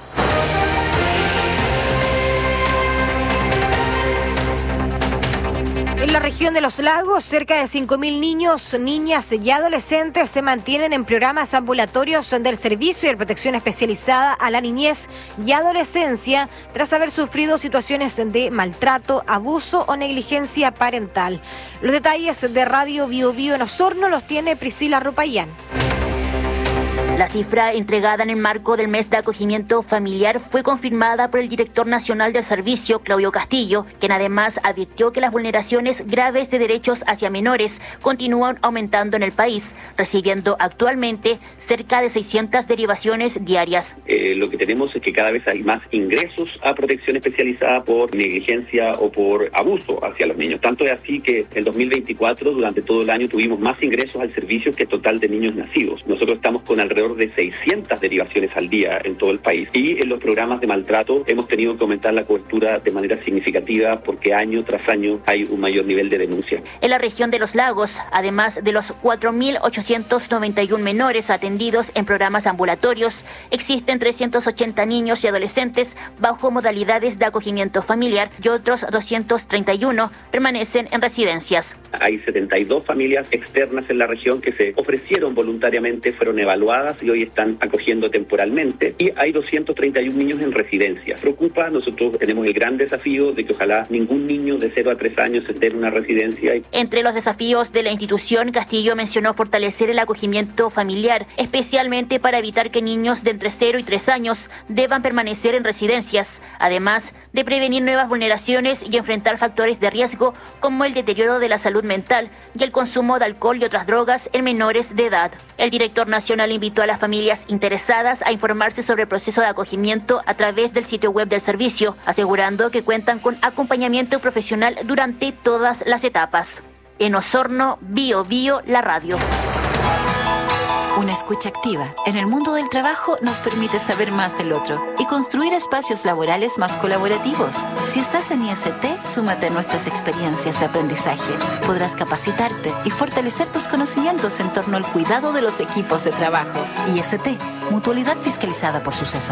S25: En la región de Los Lagos, cerca de cinco mil niños, niñas y adolescentes se mantienen en programas ambulatorios del Servicio de Protección Especializada a la Niñez y Adolescencia tras haber sufrido situaciones de maltrato, abuso o negligencia parental. Los detalles de Radio Bio Bio en Osorno los tiene Priscila Rupayán.
S6: La cifra entregada en el marco del mes de acogimiento familiar fue confirmada por el director nacional del servicio, Claudio Castillo, quien además advirtió que las vulneraciones graves de derechos hacia menores continúan aumentando en el país, recibiendo actualmente cerca de seiscientas derivaciones diarias.
S10: Eh, lo que tenemos es que cada vez hay más ingresos a protección especializada por negligencia o por abuso hacia los niños. Tanto es así que en dos mil veinticuatro, durante todo el año, tuvimos más ingresos al servicio que total de niños nacidos. Nosotros estamos con alrededor de seiscientas derivaciones al día en todo el país. Y en los programas de maltrato hemos tenido que aumentar la cobertura de manera significativa porque año tras año hay un mayor nivel de denuncia.
S6: En la región de Los Lagos, además de los cuatro mil ochocientos noventa y uno menores atendidos en programas ambulatorios, existen trescientos ochenta niños y adolescentes bajo modalidades de acogimiento familiar y otros doscientos treinta y uno permanecen en residencias.
S10: Hay setenta y dos familias externas en la región que se ofrecieron voluntariamente, fueron evaluadas y hoy están acogiendo temporalmente, y hay doscientos treinta y uno niños en residencia. Preocupa, nosotros tenemos el gran desafío de que ojalá ningún niño de cero a tres años esté en una residencia.
S6: Entre los desafíos de la institución, Castillo mencionó fortalecer el acogimiento familiar, especialmente para evitar que niños de entre cero y tres años deban permanecer en residencias, además de prevenir nuevas vulneraciones y enfrentar factores de riesgo como el deterioro de la salud mental y el consumo de alcohol y otras drogas en menores de edad. El director nacional invitó a las familias interesadas a informarse sobre el proceso de acogimiento a través del sitio web del servicio, asegurando que cuentan con acompañamiento profesional durante todas las etapas. En Osorno, Bio Bio, la radio.
S11: Una escucha activa en el mundo del trabajo nos permite saber más del otro y construir espacios laborales más colaborativos. Si estás en I S T, súmate a nuestras experiencias de aprendizaje. Podrás capacitarte y fortalecer tus conocimientos en torno al cuidado de los equipos de trabajo. I S T, mutualidad fiscalizada por Suceso.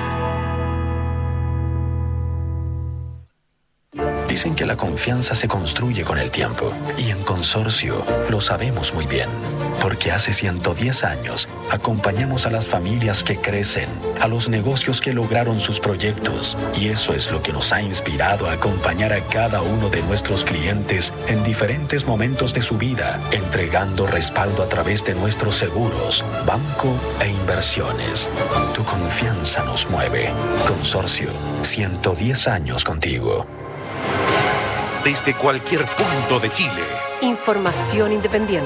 S15: Dicen que la confianza se construye con el tiempo y en Consorcio lo sabemos muy bien, porque hace ciento diez años acompañamos a las familias que crecen, a los negocios que lograron sus proyectos, y eso es lo que nos ha inspirado a acompañar a cada uno de nuestros clientes en diferentes momentos de su vida, entregando respaldo a través de nuestros seguros, banco e inversiones. Tu confianza nos mueve. Consorcio, ciento diez años contigo.
S1: Desde cualquier punto de Chile.
S24: Información independiente.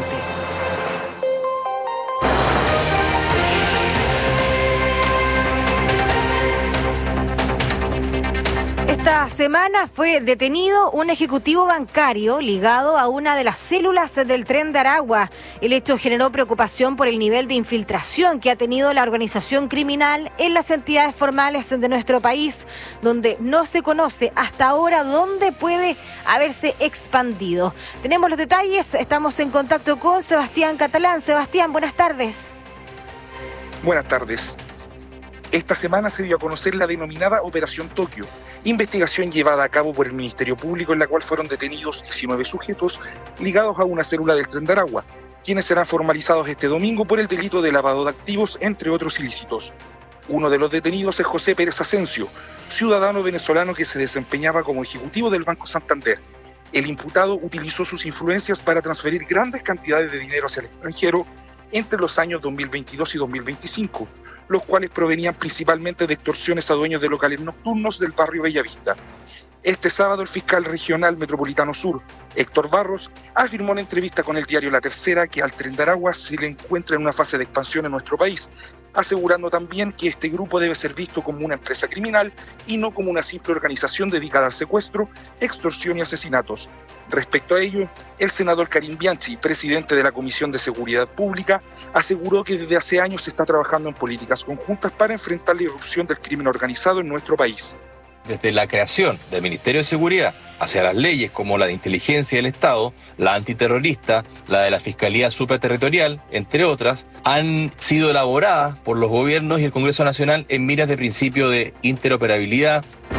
S25: Esta semana fue detenido un ejecutivo bancario ligado a una de las células del Tren de Aragua. El hecho generó preocupación por el nivel de infiltración que ha tenido la organización criminal en las entidades formales de nuestro país, donde no se conoce hasta ahora dónde puede haberse expandido. Tenemos los detalles, estamos en contacto con Sebastián Catalán. Sebastián, buenas tardes.
S12: Buenas tardes. Esta semana se dio a conocer la denominada Operación Tokio, investigación llevada a cabo por el Ministerio Público en la cual fueron detenidos diecinueve sujetos ligados a una célula del Tren de Aragua, quienes serán formalizados este domingo por el delito de lavado de activos, entre otros ilícitos. Uno de los detenidos es José Pérez Asensio, ciudadano venezolano que se desempeñaba como ejecutivo del Banco Santander. El imputado utilizó sus influencias para transferir grandes cantidades de dinero hacia el extranjero entre los años dos mil veintidós y dos mil veinticinco, los cuales provenían principalmente de extorsiones a dueños de locales nocturnos del barrio Bellavista. Este sábado el fiscal regional metropolitano sur, Héctor Barros, afirmó en entrevista con el diario La Tercera que al Tren de Aragua se le encuentra en una fase de expansión en nuestro país, asegurando también que este grupo debe ser visto como una empresa criminal y no como una simple organización dedicada al secuestro, extorsión y asesinatos. Respecto a ello, el senador Karim Bianchi, presidente de la Comisión de Seguridad Pública, aseguró que desde hace años se está trabajando en políticas conjuntas para enfrentar la irrupción del crimen organizado en nuestro país.
S5: Desde la creación del Ministerio de Seguridad hacia las leyes como la de inteligencia del Estado, la antiterrorista, la de la Fiscalía Supraterritorial, entre otras, han sido elaboradas por los gobiernos y el Congreso Nacional en miras de principio de interoperabilidad.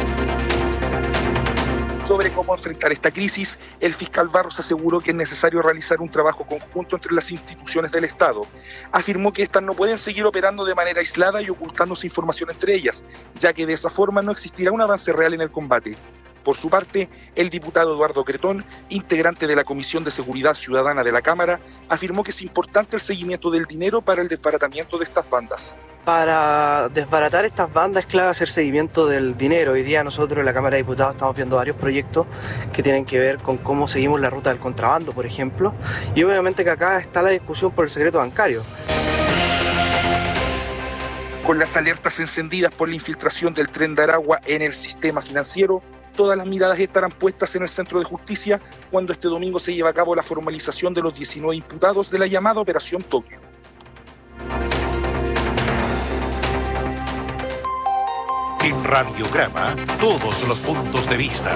S12: Sobre cómo enfrentar esta crisis, el fiscal Barros aseguró que es necesario realizar un trabajo conjunto entre las instituciones del Estado. Afirmó que éstas no pueden seguir operando de manera aislada y ocultándose información entre ellas, ya que de esa forma no existirá un avance real en el combate. Por su parte, el diputado Eduardo Cretón, integrante de la Comisión de Seguridad Ciudadana de la Cámara, afirmó que es importante el seguimiento del dinero para el desbaratamiento de estas bandas.
S13: Para desbaratar estas bandas es clave hacer seguimiento del dinero. Hoy día nosotros en la Cámara de Diputados estamos viendo varios proyectos que tienen que ver con cómo seguimos la ruta del contrabando, por ejemplo, y obviamente que acá está la discusión por el secreto bancario.
S12: Con las alertas encendidas por la infiltración del Tren de Aragua en el sistema financiero, todas las miradas estarán puestas en el Centro de Justicia cuando este domingo se lleve a cabo la formalización de los diecinueve imputados de la llamada Operación Tokio.
S1: En Radiograma, todos los puntos de vista.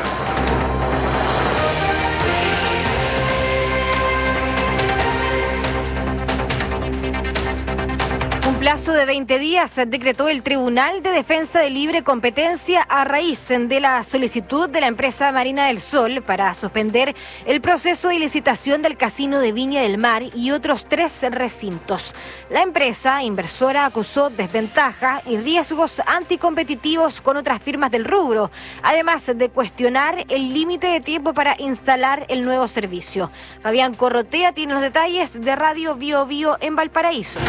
S25: Un plazo de veinte días decretó el Tribunal de Defensa de Libre Competencia a raíz de la solicitud de la empresa Marina del Sol para suspender el proceso de licitación del Casino de Viña del Mar y otros tres recintos. La empresa inversora acusó desventaja y riesgos anticompetitivos con otras firmas del rubro, además de cuestionar el límite de tiempo para instalar el nuevo servicio. Fabián Corrotea tiene los detalles de Radio Bio Bio en Valparaíso.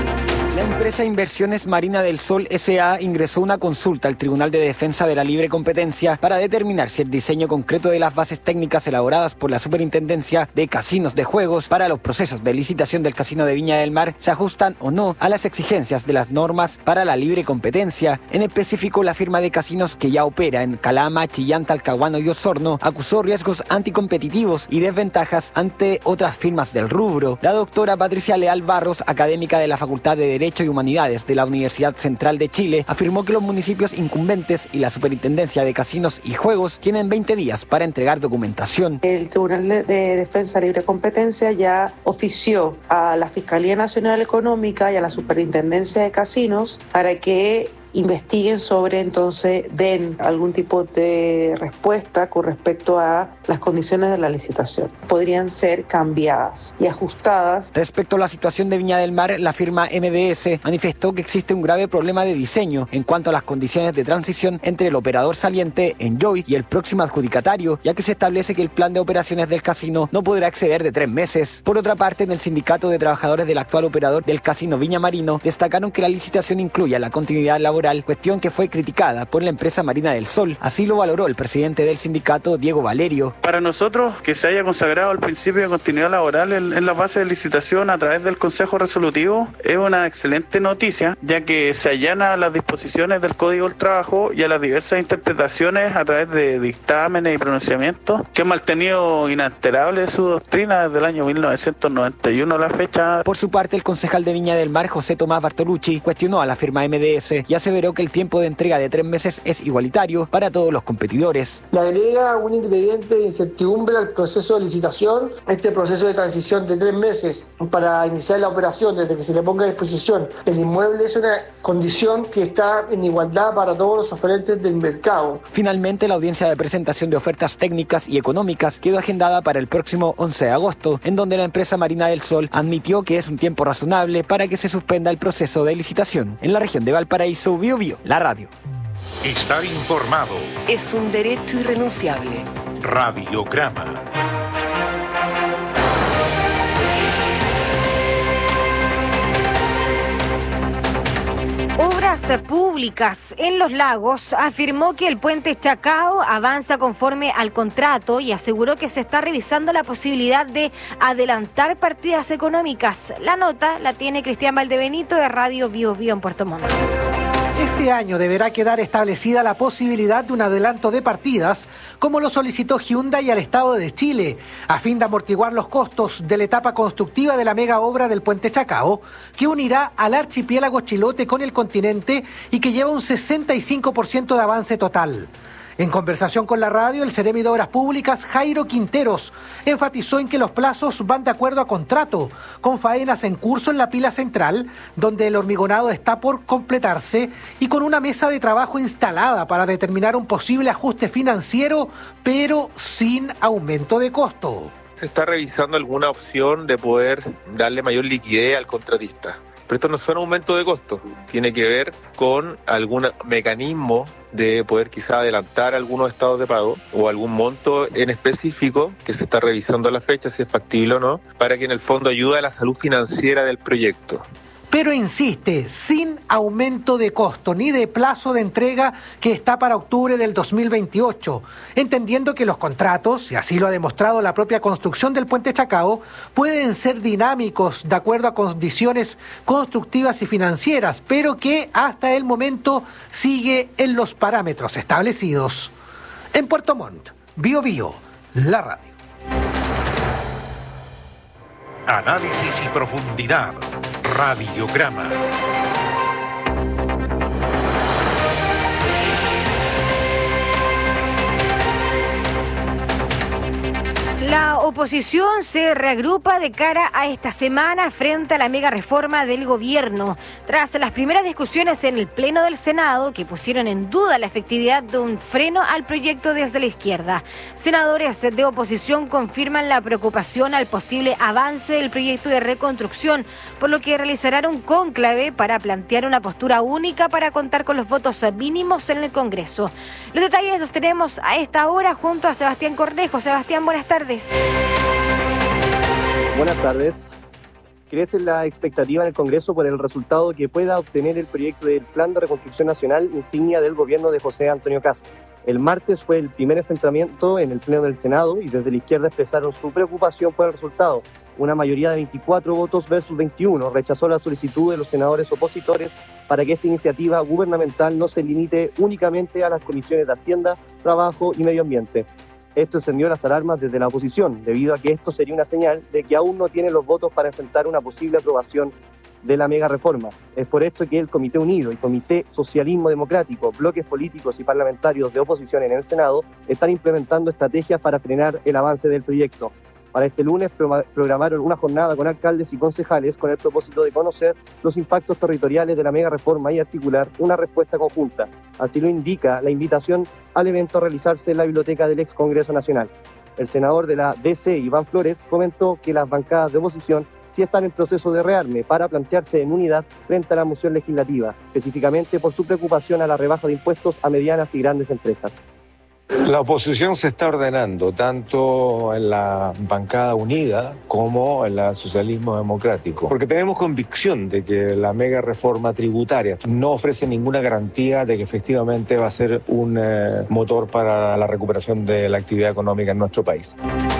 S14: La empresa Inversiones Marina del Sol S A ingresó una consulta al Tribunal de Defensa de la Libre Competencia para determinar si el diseño concreto de las bases técnicas elaboradas por la Superintendencia de Casinos de Juegos para los procesos de licitación del Casino de Viña del Mar se ajustan o no a las exigencias de las normas para la libre competencia. En específico, la firma de casinos que ya opera en Calama, Chillán, Talcahuano y Osorno acusó riesgos anticompetitivos y desventajas ante otras firmas del rubro. La doctora Patricia Leal Barros, académica de la Facultad de Derecho y Humanidades de la Universidad Central de Chile, afirmó que los municipios incumbentes y la Superintendencia de Casinos y Juegos tienen veinte días para entregar documentación.
S16: El Tribunal de Defensa de Libre Competencia ya ofició a la Fiscalía Nacional Económica y a la Superintendencia de Casinos para que investiguen sobre, entonces, den algún tipo de respuesta con respecto a las condiciones de la licitación. Podrían ser cambiadas y ajustadas.
S14: Respecto a la situación de Viña del Mar, la firma M D S manifestó que existe un grave problema de diseño en cuanto a las condiciones de transición entre el operador saliente, Enjoy, y el próximo adjudicatario, ya que se establece que el plan de operaciones del casino no podrá exceder de tres meses. Por otra parte, en el Sindicato de Trabajadores del actual operador del Casino Viña Marino, destacaron que la licitación incluya la continuidad laboral, cuestión que fue criticada por la empresa Marina del Sol. Así lo valoró el presidente del sindicato, Diego Valerio.
S17: Para nosotros, que se haya consagrado el principio de continuidad laboral en, en la base de licitación a través del Consejo Resolutivo es una excelente noticia, ya que se allana a las disposiciones del Código del Trabajo y a las diversas interpretaciones a través de dictámenes y pronunciamientos que han mantenido inalterable su doctrina desde el año mil novecientos noventa y uno a la fecha.
S14: Por su parte, el concejal de Viña del Mar, José Tomás Bartolucci, cuestionó a la firma M D S y aseveró que el tiempo de entrega de tres meses es igualitario para todos los competidores.
S18: Le agrega un ingrediente de incertidumbre al proceso de licitación. Este proceso de transición de tres meses para iniciar la operación desde que se le ponga a disposición el inmueble es una condición que está en igualdad para todos los oferentes del mercado.
S14: Finalmente, la audiencia de presentación de ofertas técnicas y económicas quedó agendada para el próximo once de agosto, en donde la empresa Marina del Sol admitió que es un tiempo razonable para que se suspenda el proceso de licitación. En la región de Valparaíso, Bio Bio, la radio.
S1: Estar informado
S24: es un derecho irrenunciable.
S1: Radiograma.
S25: Obras Públicas en Los Lagos afirmó que el puente Chacao avanza conforme al contrato y aseguró que se está revisando la posibilidad de adelantar partidas económicas. La nota la tiene Cristian Valdebenito de Radio Bio Bio en Puerto Montt.
S2: Este año deberá quedar establecida la posibilidad de un adelanto de partidas, como lo solicitó Hyundai al Estado de Chile, a fin de amortiguar los costos de la etapa constructiva de la mega obra del puente Chacao, que unirá al archipiélago Chilote con el continente y que lleva un sesenta y cinco por ciento de avance total. En conversación con la radio, el Seremi de Obras Públicas, Jairo Quinteros, enfatizó en que los plazos van de acuerdo a contrato, con faenas en curso en la pila central, donde el hormigonado está por completarse, y con una mesa de trabajo instalada para determinar un posible ajuste financiero, pero sin aumento de costo.
S4: Se está revisando alguna opción de poder darle mayor liquidez al contratista. Pero esto no es un aumento de costos, tiene que ver con algún mecanismo de poder quizá adelantar algunos estados de pago o algún monto en específico que se está revisando a la fecha, si es factible o no, para que en el fondo ayude a la salud financiera del proyecto.
S2: Pero insiste, sin aumento de costo ni de plazo de entrega que está para octubre del dos mil veintiocho, entendiendo que los contratos, y así lo ha demostrado la propia construcción del puente Chacao, pueden ser dinámicos de acuerdo a condiciones constructivas y financieras, pero que hasta el momento sigue en los parámetros establecidos. En Puerto Montt, Bio Bio, la radio.
S1: Análisis y profundidad. Radiograma.
S25: La oposición se reagrupa de cara a esta semana frente a la mega reforma del gobierno. Tras las primeras discusiones en el Pleno del Senado, que pusieron en duda la efectividad de un freno al proyecto desde la izquierda, senadores de oposición confirman la preocupación al posible avance del proyecto de reconstrucción, por lo que realizarán un cónclave para plantear una postura única para contar con los votos mínimos en el Congreso. Los detalles los tenemos a esta hora junto a Sebastián Cornejo. Sebastián, buenas tardes.
S19: Buenas tardes. Crece la expectativa en el Congreso por el resultado que pueda obtener el proyecto del Plan de Reconstrucción Nacional, insignia del gobierno de José Antonio Kast. El martes fue el primer enfrentamiento en el Pleno del Senado y desde la izquierda expresaron su preocupación por el resultado. Una mayoría de veinticuatro votos versus veintiuno rechazó la solicitud de los senadores opositores para que esta iniciativa gubernamental no se limite únicamente a las comisiones de Hacienda, Trabajo y Medio Ambiente. Esto encendió las alarmas desde la oposición, debido a que esto sería una señal de que aún no tienen los votos para enfrentar una posible aprobación de la mega reforma. Es por esto que el Comité Unido y Comité Socialismo Democrático, bloques políticos y parlamentarios de oposición en el Senado, están implementando estrategias para frenar el avance del proyecto. Para este lunes programaron una jornada con alcaldes y concejales con el propósito de conocer los impactos territoriales de la mega reforma y articular una respuesta conjunta. Así lo indica la invitación al evento a realizarse en la biblioteca del ex Congreso Nacional. El senador de la D C, Iván Flores, comentó que las bancadas de oposición sí están en proceso de rearme para plantearse en unidad frente a la moción legislativa, específicamente por su preocupación a la rebaja de impuestos a medianas y grandes empresas.
S4: La oposición se está ordenando tanto en la bancada unida como en el socialismo democrático, porque tenemos convicción de que la mega reforma tributaria no ofrece ninguna garantía de que efectivamente va a ser un eh, motor para la recuperación de la actividad económica en nuestro país.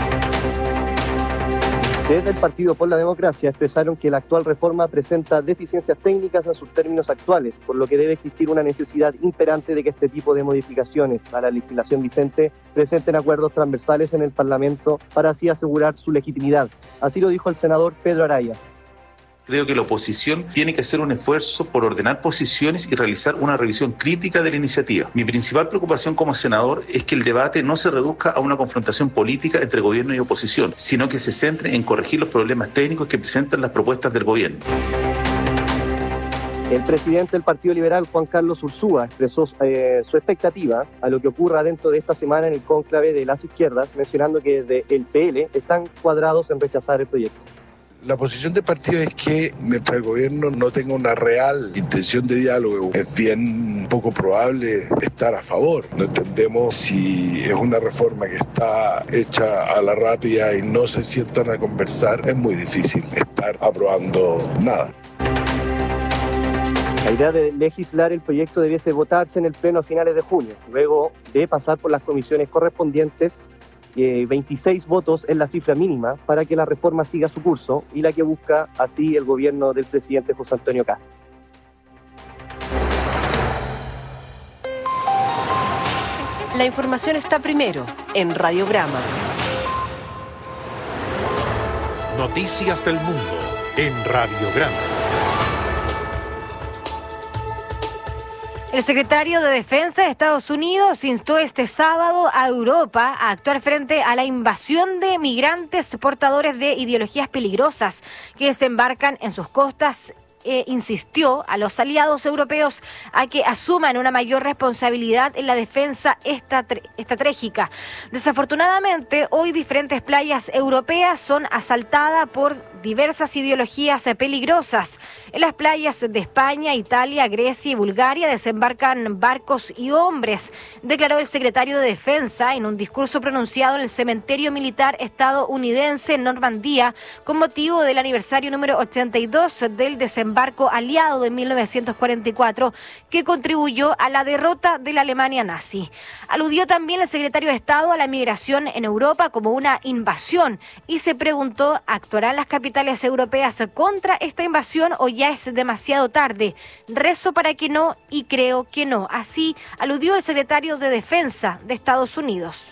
S19: Desde el Partido por la Democracia expresaron que la actual reforma presenta deficiencias técnicas en sus términos actuales, por lo que debe existir una necesidad imperante de que este tipo de modificaciones a la legislación vigente presenten acuerdos transversales en el Parlamento para así asegurar su legitimidad. Así lo dijo el senador Pedro Araya.
S20: Creo que la oposición tiene que hacer un esfuerzo por ordenar posiciones y realizar una revisión crítica de la iniciativa. Mi principal preocupación como senador es que el debate no se reduzca a una confrontación política entre gobierno y oposición, sino que se centre en corregir los problemas técnicos que presentan las propuestas del gobierno.
S19: El presidente del Partido Liberal, Juan Carlos Ursúa, expresó eh, su expectativa a lo que ocurra dentro de esta semana en el cónclave de las izquierdas, mencionando que desde el P L están cuadrados en rechazar el proyecto.
S21: La posición del partido es que mientras el gobierno no tenga una real intención de diálogo, es bien poco probable estar a favor. No entendemos si es una reforma que está hecha a la rápida y no se sientan a conversar, es muy difícil estar aprobando nada.
S19: La idea de legislar el proyecto debiese votarse en el pleno a finales de junio, luego de pasar por las comisiones correspondientes. Eh, veintiséis votos es la cifra mínima para que la reforma siga su curso y la que busca así el gobierno del presidente José Antonio Kast.
S24: La información está primero en Radiograma.
S1: Noticias del mundo en Radiograma.
S25: El secretario de Defensa de Estados Unidos instó este sábado a Europa a actuar frente a la invasión de migrantes portadores de ideologías peligrosas que desembarcan en sus costas. Eh, insistió a los aliados europeos a que asuman una mayor responsabilidad en la defensa estratégica. Desafortunadamente, hoy diferentes playas europeas son asaltadas por diversas ideologías peligrosas. En las playas de España, Italia, Grecia y Bulgaria desembarcan barcos y hombres, declaró el secretario de Defensa en un discurso pronunciado en el cementerio militar estadounidense en Normandía con motivo del aniversario número ochenta y dos del desembarco aliado de mil novecientos cuarenta y cuatro que contribuyó a la derrota de la Alemania nazi. Aludió también el secretario de Estado a la migración en Europa como una invasión y se preguntó, ¿actuarán las capitales europeas contra esta invasión o ya es demasiado tarde? Rezo para que no y creo que no. Así aludió el secretario de Defensa de Estados Unidos.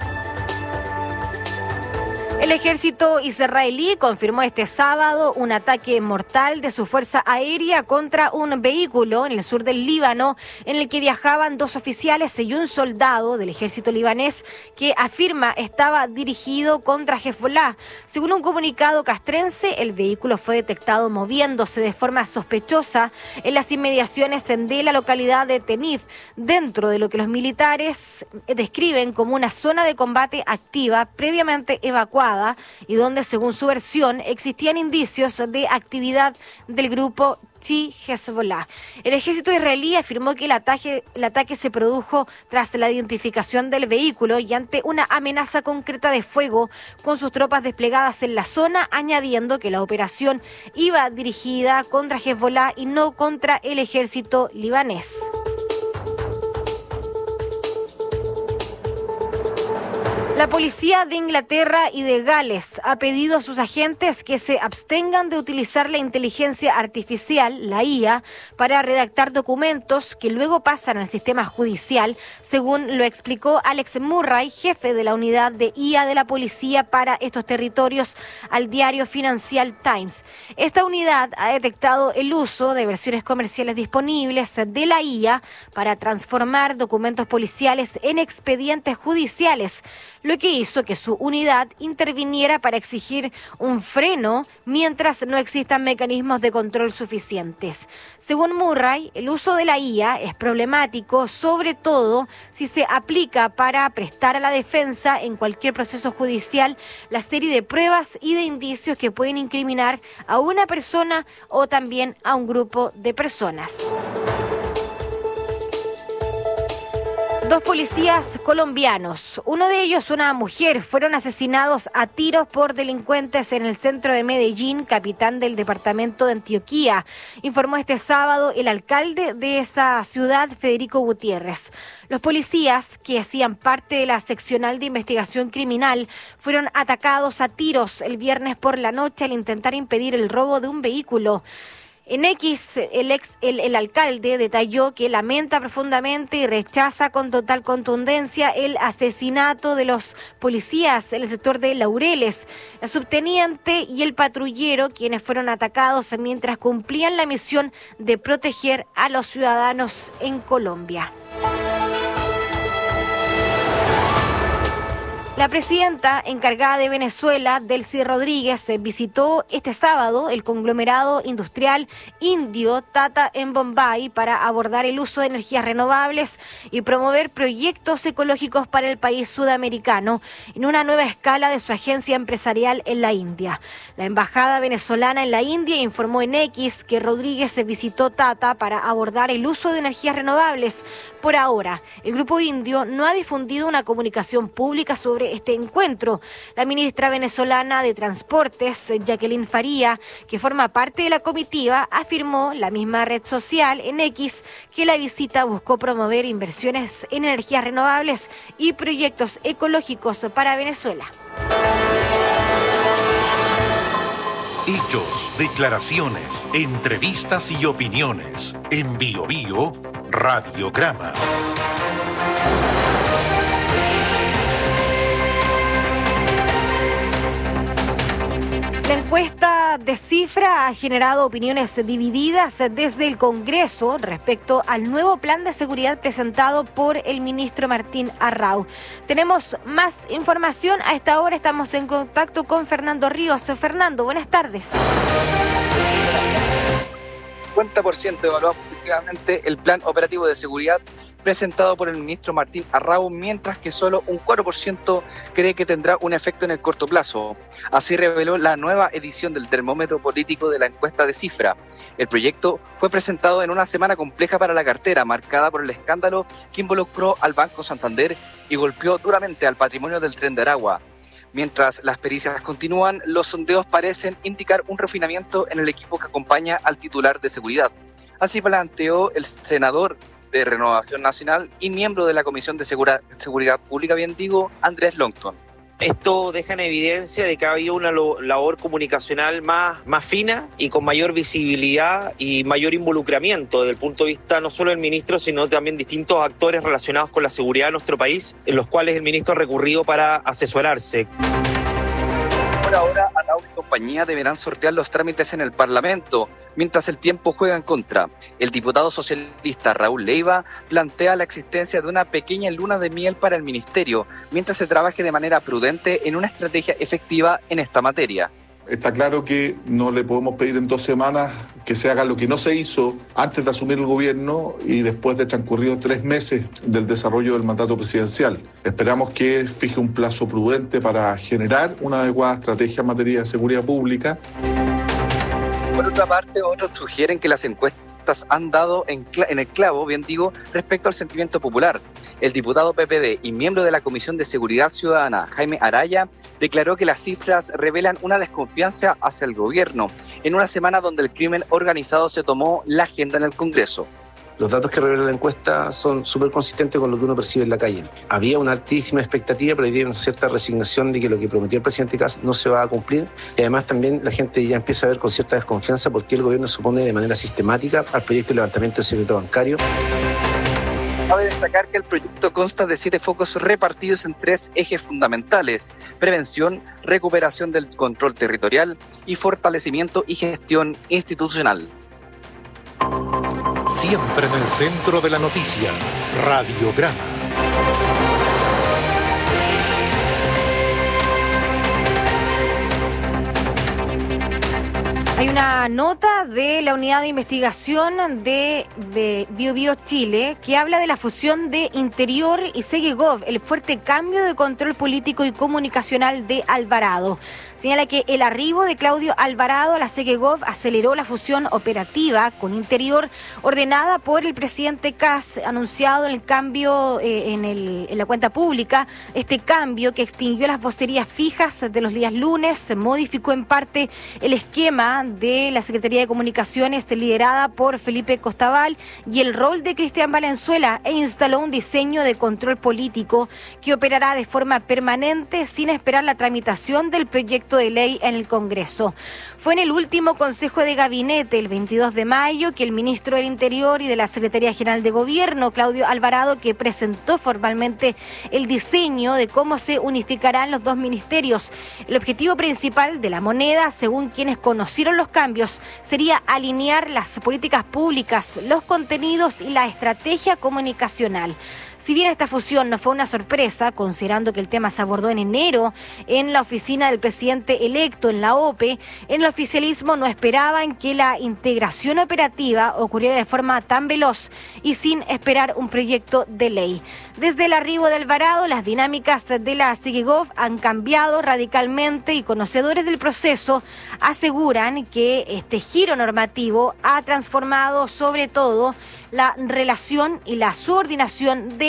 S25: El ejército israelí confirmó este sábado un ataque mortal de su fuerza aérea contra un vehículo en el sur del Líbano en el que viajaban dos oficiales y un soldado del ejército libanés que afirma estaba dirigido contra Hezbollah. Según un comunicado castrense, el vehículo fue detectado moviéndose de forma sospechosa en las inmediaciones de la localidad de Tenif, dentro de lo que los militares describen como una zona de combate activa previamente evacuada y donde, según su versión, existían indicios de actividad del grupo Chi Hezbollah. El ejército israelí afirmó que el ataque, el ataque se produjo tras la identificación del vehículo y ante una amenaza concreta de fuego con sus tropas desplegadas en la zona, añadiendo que la operación iba dirigida contra Hezbollah y no contra el ejército libanés. La policía de Inglaterra y de Gales ha pedido a sus agentes que se abstengan de utilizar la inteligencia artificial, la I A, para redactar documentos que luego pasan al sistema judicial, según lo explicó Alex Murray, jefe de la unidad de I A de la policía para estos territorios, al diario Financial Times. Esta unidad ha detectado el uso de versiones comerciales disponibles de la I A para transformar documentos policiales en expedientes judiciales, lo que hizo que su unidad interviniera para exigir un freno mientras no existan mecanismos de control suficientes. Según Murray, el uso de la I A es problemático, sobre todo si se aplica para prestar a la defensa en cualquier proceso judicial la serie de pruebas y de indicios que pueden incriminar a una persona o también a un grupo de personas. Dos policías colombianos, uno de ellos una mujer, fueron asesinados a tiros por delincuentes en el centro de Medellín, capital del departamento de Antioquia, informó este sábado el alcalde de esa ciudad, Federico Gutiérrez. Los policías, que hacían parte de la seccional de investigación criminal, fueron atacados a tiros el viernes por la noche al intentar impedir el robo de un vehículo. En X, el, ex, el, el alcalde detalló que lamenta profundamente y rechaza con total contundencia el asesinato de los policías en el sector de Laureles, la subteniente y el patrullero, quienes fueron atacados mientras cumplían la misión de proteger a los ciudadanos en Colombia. La presidenta encargada de Venezuela, Delcy Rodríguez, visitó este sábado el conglomerado industrial indio Tata en Bombay para abordar el uso de energías renovables y promover proyectos ecológicos para el país sudamericano en una nueva escala de su agencia empresarial en la India. La embajada venezolana en la India informó en X que Rodríguez visitó Tata para abordar el uso de energías renovables. Por ahora, el grupo indio no ha difundido una comunicación pública sobre de este encuentro. La ministra venezolana de Transportes, Jacqueline Faría, que forma parte de la comitiva, afirmó la misma red social en X que la visita buscó promover inversiones en energías renovables y proyectos ecológicos para Venezuela.
S1: Hechos, declaraciones, entrevistas y opiniones. En Bio Bio, Radiograma.
S25: La encuesta de Cifra ha generado opiniones divididas desde el Congreso respecto al nuevo plan de seguridad presentado por el ministro Martín Arrau. Tenemos más información. A esta hora estamos en contacto con Fernando Ríos. Fernando, buenas tardes.
S3: cincuenta por ciento evaluamos positivamente el plan operativo de seguridad presentado por el ministro Martín Arrau, mientras que solo un cuatro por ciento cree que tendrá un efecto en el corto plazo. Así reveló la nueva edición del termómetro político de la encuesta de Cifra. El proyecto fue presentado en una semana compleja para la cartera, marcada por el escándalo que involucró al Banco Santander y golpeó duramente al patrimonio del Tren de Aragua. Mientras las pericias continúan, los sondeos parecen indicar un refinamiento en el equipo que acompaña al titular de seguridad. Así planteó el senador de Renovación Nacional y miembro de la Comisión de Segura, Seguridad Pública, bien digo, Andrés Longton.
S7: Esto deja en evidencia de que ha habido una labor comunicacional más, más fina y con mayor visibilidad y mayor involucramiento desde el punto de vista no solo del ministro, sino también distintos actores relacionados con la seguridad de nuestro país, en los cuales el ministro ha recurrido para asesorarse.
S3: Por ahora, Arrau y compañía deberán sortear los trámites en el Parlamento, mientras el tiempo juega en contra. El diputado socialista Raúl Leiva plantea la existencia de una pequeña luna de miel para el ministerio, mientras se trabaje de manera prudente en una estrategia efectiva en esta materia.
S9: Está claro que no le podemos pedir en dos semanas que se haga lo que no se hizo antes de asumir el gobierno y después de transcurridos tres meses del desarrollo del mandato presidencial. Esperamos que fije un plazo prudente para generar una adecuada estrategia en materia de seguridad pública.
S3: Por otra parte, otros sugieren que las encuestas han dado en, cl- en el clavo, bien digo, respecto al sentimiento popular. El diputado P P D y miembro de la Comisión de Seguridad Ciudadana, Jaime Araya, declaró que las cifras revelan una desconfianza hacia el gobierno, en una semana donde el crimen organizado se tomó la agenda en el Congreso.
S22: Los datos que revela la encuesta son súper consistentes con lo que uno percibe en la calle. Había una altísima expectativa, pero había una cierta resignación de que lo que prometió el presidente Kast no se va a cumplir. Y además también la gente ya empieza a ver con cierta desconfianza porque el gobierno se opone de manera sistemática al proyecto de levantamiento del secreto bancario.
S3: Cabe destacar que el proyecto consta de siete focos repartidos en tres ejes fundamentales: prevención, recuperación del control territorial y fortalecimiento y gestión institucional.
S1: Siempre en el centro de la noticia, Radiograma.
S25: Hay una nota de la Unidad de Investigación de, de Bio Bio Chile que habla de la fusión de Interior y Segegov, el fuerte cambio de control político y comunicacional de Alvarado. Señala que el arribo de Claudio Alvarado a la Segegov aceleró la fusión operativa con Interior ordenada por el presidente Kast, anunciado el cambio eh, en, el, en la cuenta pública. Este cambio que extinguió las vocerías fijas de los días lunes, modificó en parte el esquema de la Secretaría de Comunicaciones liderada por Felipe Costabal y el rol de Cristian Valenzuela, e instaló un diseño de control político que operará de forma permanente sin esperar la tramitación del proyecto de ley en el Congreso. Fue en el último Consejo de Gabinete, el veintidós de mayo, que el ministro del Interior y de la Secretaría General de Gobierno, Claudio Alvarado, que presentó formalmente el diseño de cómo se unificarán los dos ministerios. El objetivo principal de la moneda, según quienes conocieron los cambios, sería alinear las políticas públicas, los contenidos y la estrategia comunicacional. Si bien esta fusión no fue una sorpresa, considerando que el tema se abordó en enero en la oficina del presidente electo en la O P E, en el oficialismo no esperaban que la integración operativa ocurriera de forma tan veloz y sin esperar un proyecto de ley. Desde el arribo de Alvarado, las dinámicas de la Segegov han cambiado radicalmente y conocedores del proceso aseguran que este giro normativo ha transformado sobre todo la relación y la subordinación de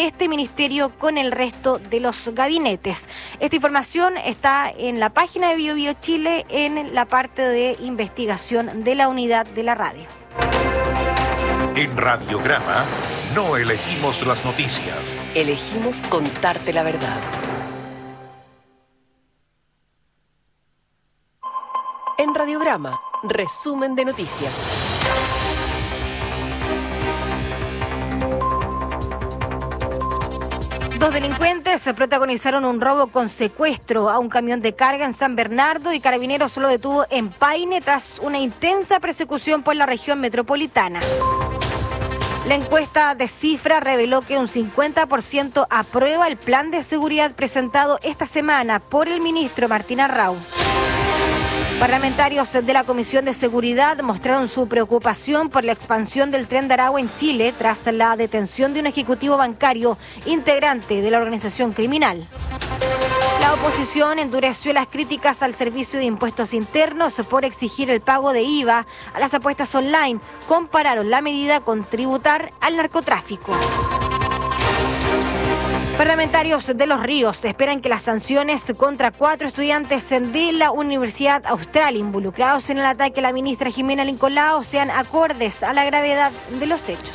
S25: de este ministerio con el resto de los gabinetes. Esta información está en la página de Bio Bio Chile, en la parte de investigación de la unidad de la radio.
S1: En Radiograma no elegimos las noticias.
S24: Elegimos contarte la verdad. En Radiograma, resumen de noticias.
S25: Dos delincuentes protagonizaron un robo con secuestro a un camión de carga en San Bernardo y Carabineros lo detuvo en Paine tras una intensa persecución por la región metropolitana. La encuesta de Cifra reveló que un cincuenta por ciento aprueba el plan de seguridad presentado esta semana por el ministro Martín Arrau. Parlamentarios de la Comisión de Seguridad mostraron su preocupación por la expansión del Tren de Aragua en Chile tras la detención de un ejecutivo bancario integrante de la organización criminal. La oposición endureció las críticas al Servicio de Impuestos Internos por exigir el pago de I V A a las apuestas online. Compararon la medida con tributar al narcotráfico. Parlamentarios de Los Ríos esperan que las sanciones contra cuatro estudiantes de la Universidad Austral involucrados en el ataque a la ministra Jimena Lincolao sean acordes a la gravedad de los hechos.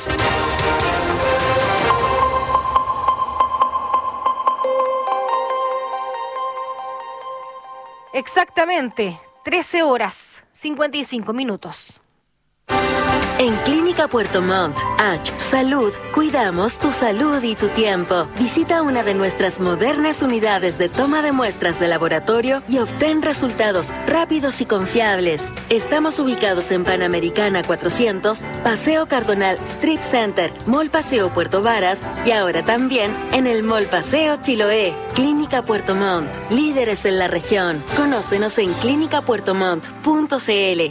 S25: Exactamente, trece horas, cincuenta y cinco minutos.
S6: En Clínica Puerto Montt, H. Salud, cuidamos tu salud y tu tiempo. Visita una de nuestras modernas unidades de toma de muestras de laboratorio y obtén resultados rápidos y confiables. Estamos ubicados en Panamericana cuatrocientos, Paseo Cardonal Strip Center, Mall Paseo Puerto Varas y ahora también en el Mall Paseo Chiloé. Clínica Puerto Montt, líderes en la región. Conócenos en clínica puerto montt punto c l.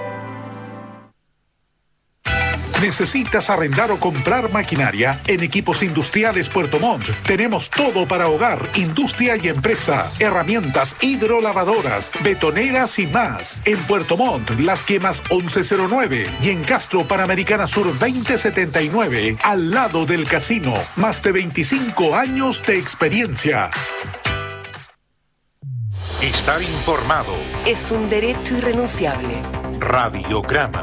S8: ¿Necesitas arrendar o comprar maquinaria? En Equipos Industriales Puerto Montt tenemos todo para hogar, industria y empresa. Herramientas hidrolavadoras, betoneras y más. En Puerto Montt, Las Quemas once cero nueve y en Castro Panamericana Sur veinte setenta y nueve, al lado del casino. Más de veinticinco años de experiencia.
S1: Estar informado
S24: es un derecho irrenunciable.
S1: Radiograma.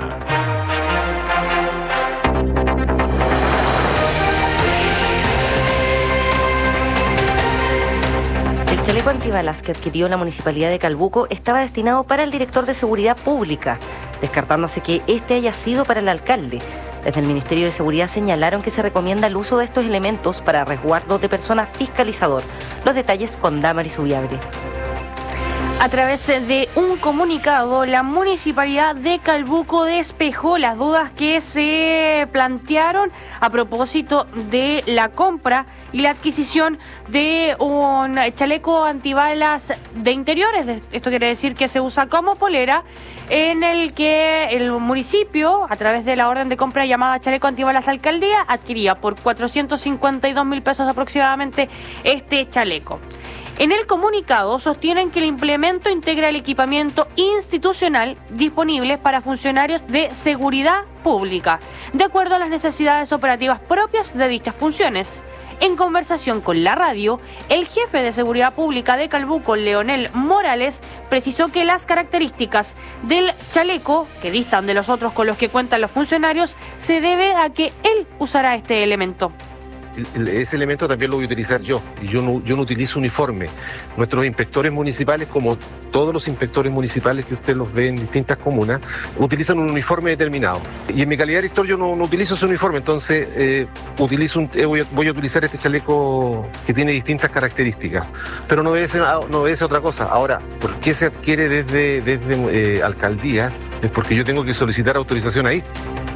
S10: El chaleco antibalas que adquirió la Municipalidad de Calbuco estaba destinado para el director de Seguridad Pública, descartándose que este haya sido para el alcalde. Desde el Ministerio de Seguridad señalaron que se recomienda el uso de estos elementos para resguardo de persona fiscalizador. Los detalles con Damaris Subiabre.
S11: A través de un comunicado, la Municipalidad de Calbuco despejó las dudas que se plantearon a propósito de la compra y la adquisición de un chaleco antibalas de interiores. Esto quiere decir que se usa como polera, en el que el municipio, a través de la orden de compra llamada Chaleco Antibalas Alcaldía, adquiría por cuatrocientos cincuenta y dos mil pesos aproximadamente este chaleco. En el comunicado sostienen que el implemento integra el equipamiento institucional disponible para funcionarios de seguridad pública, de acuerdo a las necesidades operativas propias de dichas funciones. En conversación con la radio, el jefe de Seguridad Pública de Calbuco, Leonel Morales, precisó que las características del chaleco, que distan de los otros con los que cuentan los funcionarios, se debe a que él usará este elemento.
S23: Ese elemento también lo voy a utilizar yo, y yo no, yo no utilizo uniforme. Nuestros inspectores municipales, como todos los inspectores municipales que usted los ve en distintas comunas, utilizan un uniforme determinado. Y en mi calidad de director yo no, no utilizo ese uniforme, entonces eh, utilizo un, eh, voy, a, voy a utilizar este chaleco que tiene distintas características, pero no obedece, no obedece a otra cosa. Ahora, ¿por qué se adquiere desde, desde eh, alcaldía? Es porque yo tengo que solicitar autorización ahí.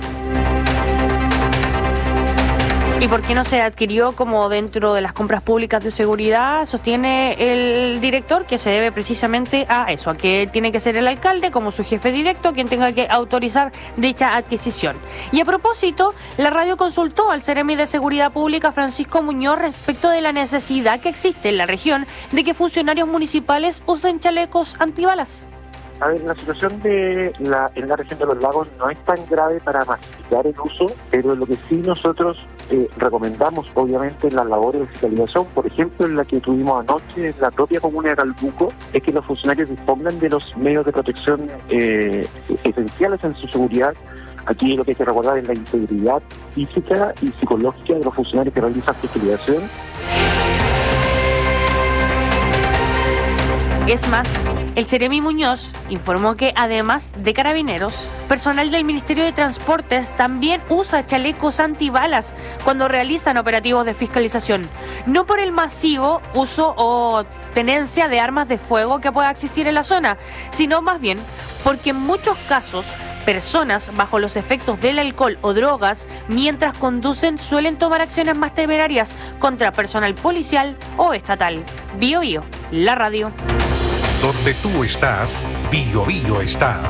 S11: ¿Y por qué no se adquirió como dentro de las compras públicas de seguridad? Sostiene el director que se debe precisamente a eso, a que tiene que ser el alcalde como su jefe directo quien tenga que autorizar dicha adquisición. Y a propósito, la radio consultó al Seremi de Seguridad Pública Francisco Muñoz respecto de la necesidad que existe en la región de que funcionarios municipales usen chalecos antibalas.
S5: A ver, la situación de la, en la región de los lagos no es tan grave para masificar el uso, pero lo que sí nosotros eh, recomendamos, obviamente, en las labores de fiscalización, por ejemplo, en la que tuvimos anoche en la propia comuna de Calbuco, es que los funcionarios dispongan de los medios de protección eh, esenciales en su seguridad. Aquí lo que hay que recordar es la integridad física y psicológica de los funcionarios que realizan fiscalización.
S11: Es más, el Seremi Muñoz informó que además de carabineros, personal del Ministerio de Transportes también usa chalecos antibalas cuando realizan operativos de fiscalización. No por el masivo uso o tenencia de armas de fuego que pueda existir en la zona, sino más bien porque en muchos casos personas bajo los efectos del alcohol o drogas mientras conducen suelen tomar acciones más temerarias contra personal policial o estatal. Bio Bio, la radio.
S8: Donde tú estás, Bio Bio está.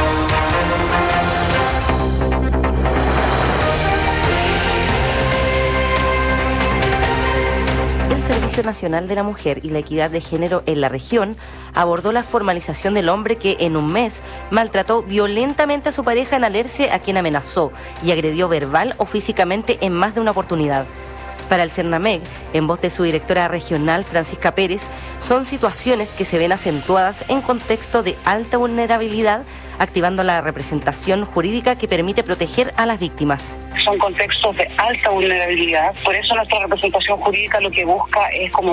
S10: El Servicio Nacional de la Mujer y la Equidad de Género en la región abordó la formalización del hombre que en un mes maltrató violentamente a su pareja en Alerce, a quien amenazó y agredió verbal o físicamente en más de una oportunidad. Para el CERNAMEG, en voz de su directora regional, Francisca Pérez, son situaciones que se ven acentuadas en contexto de alta vulnerabilidad, activando la representación jurídica que permite proteger a las víctimas.
S12: Son contextos de alta vulnerabilidad, por eso nuestra representación jurídica lo que busca es como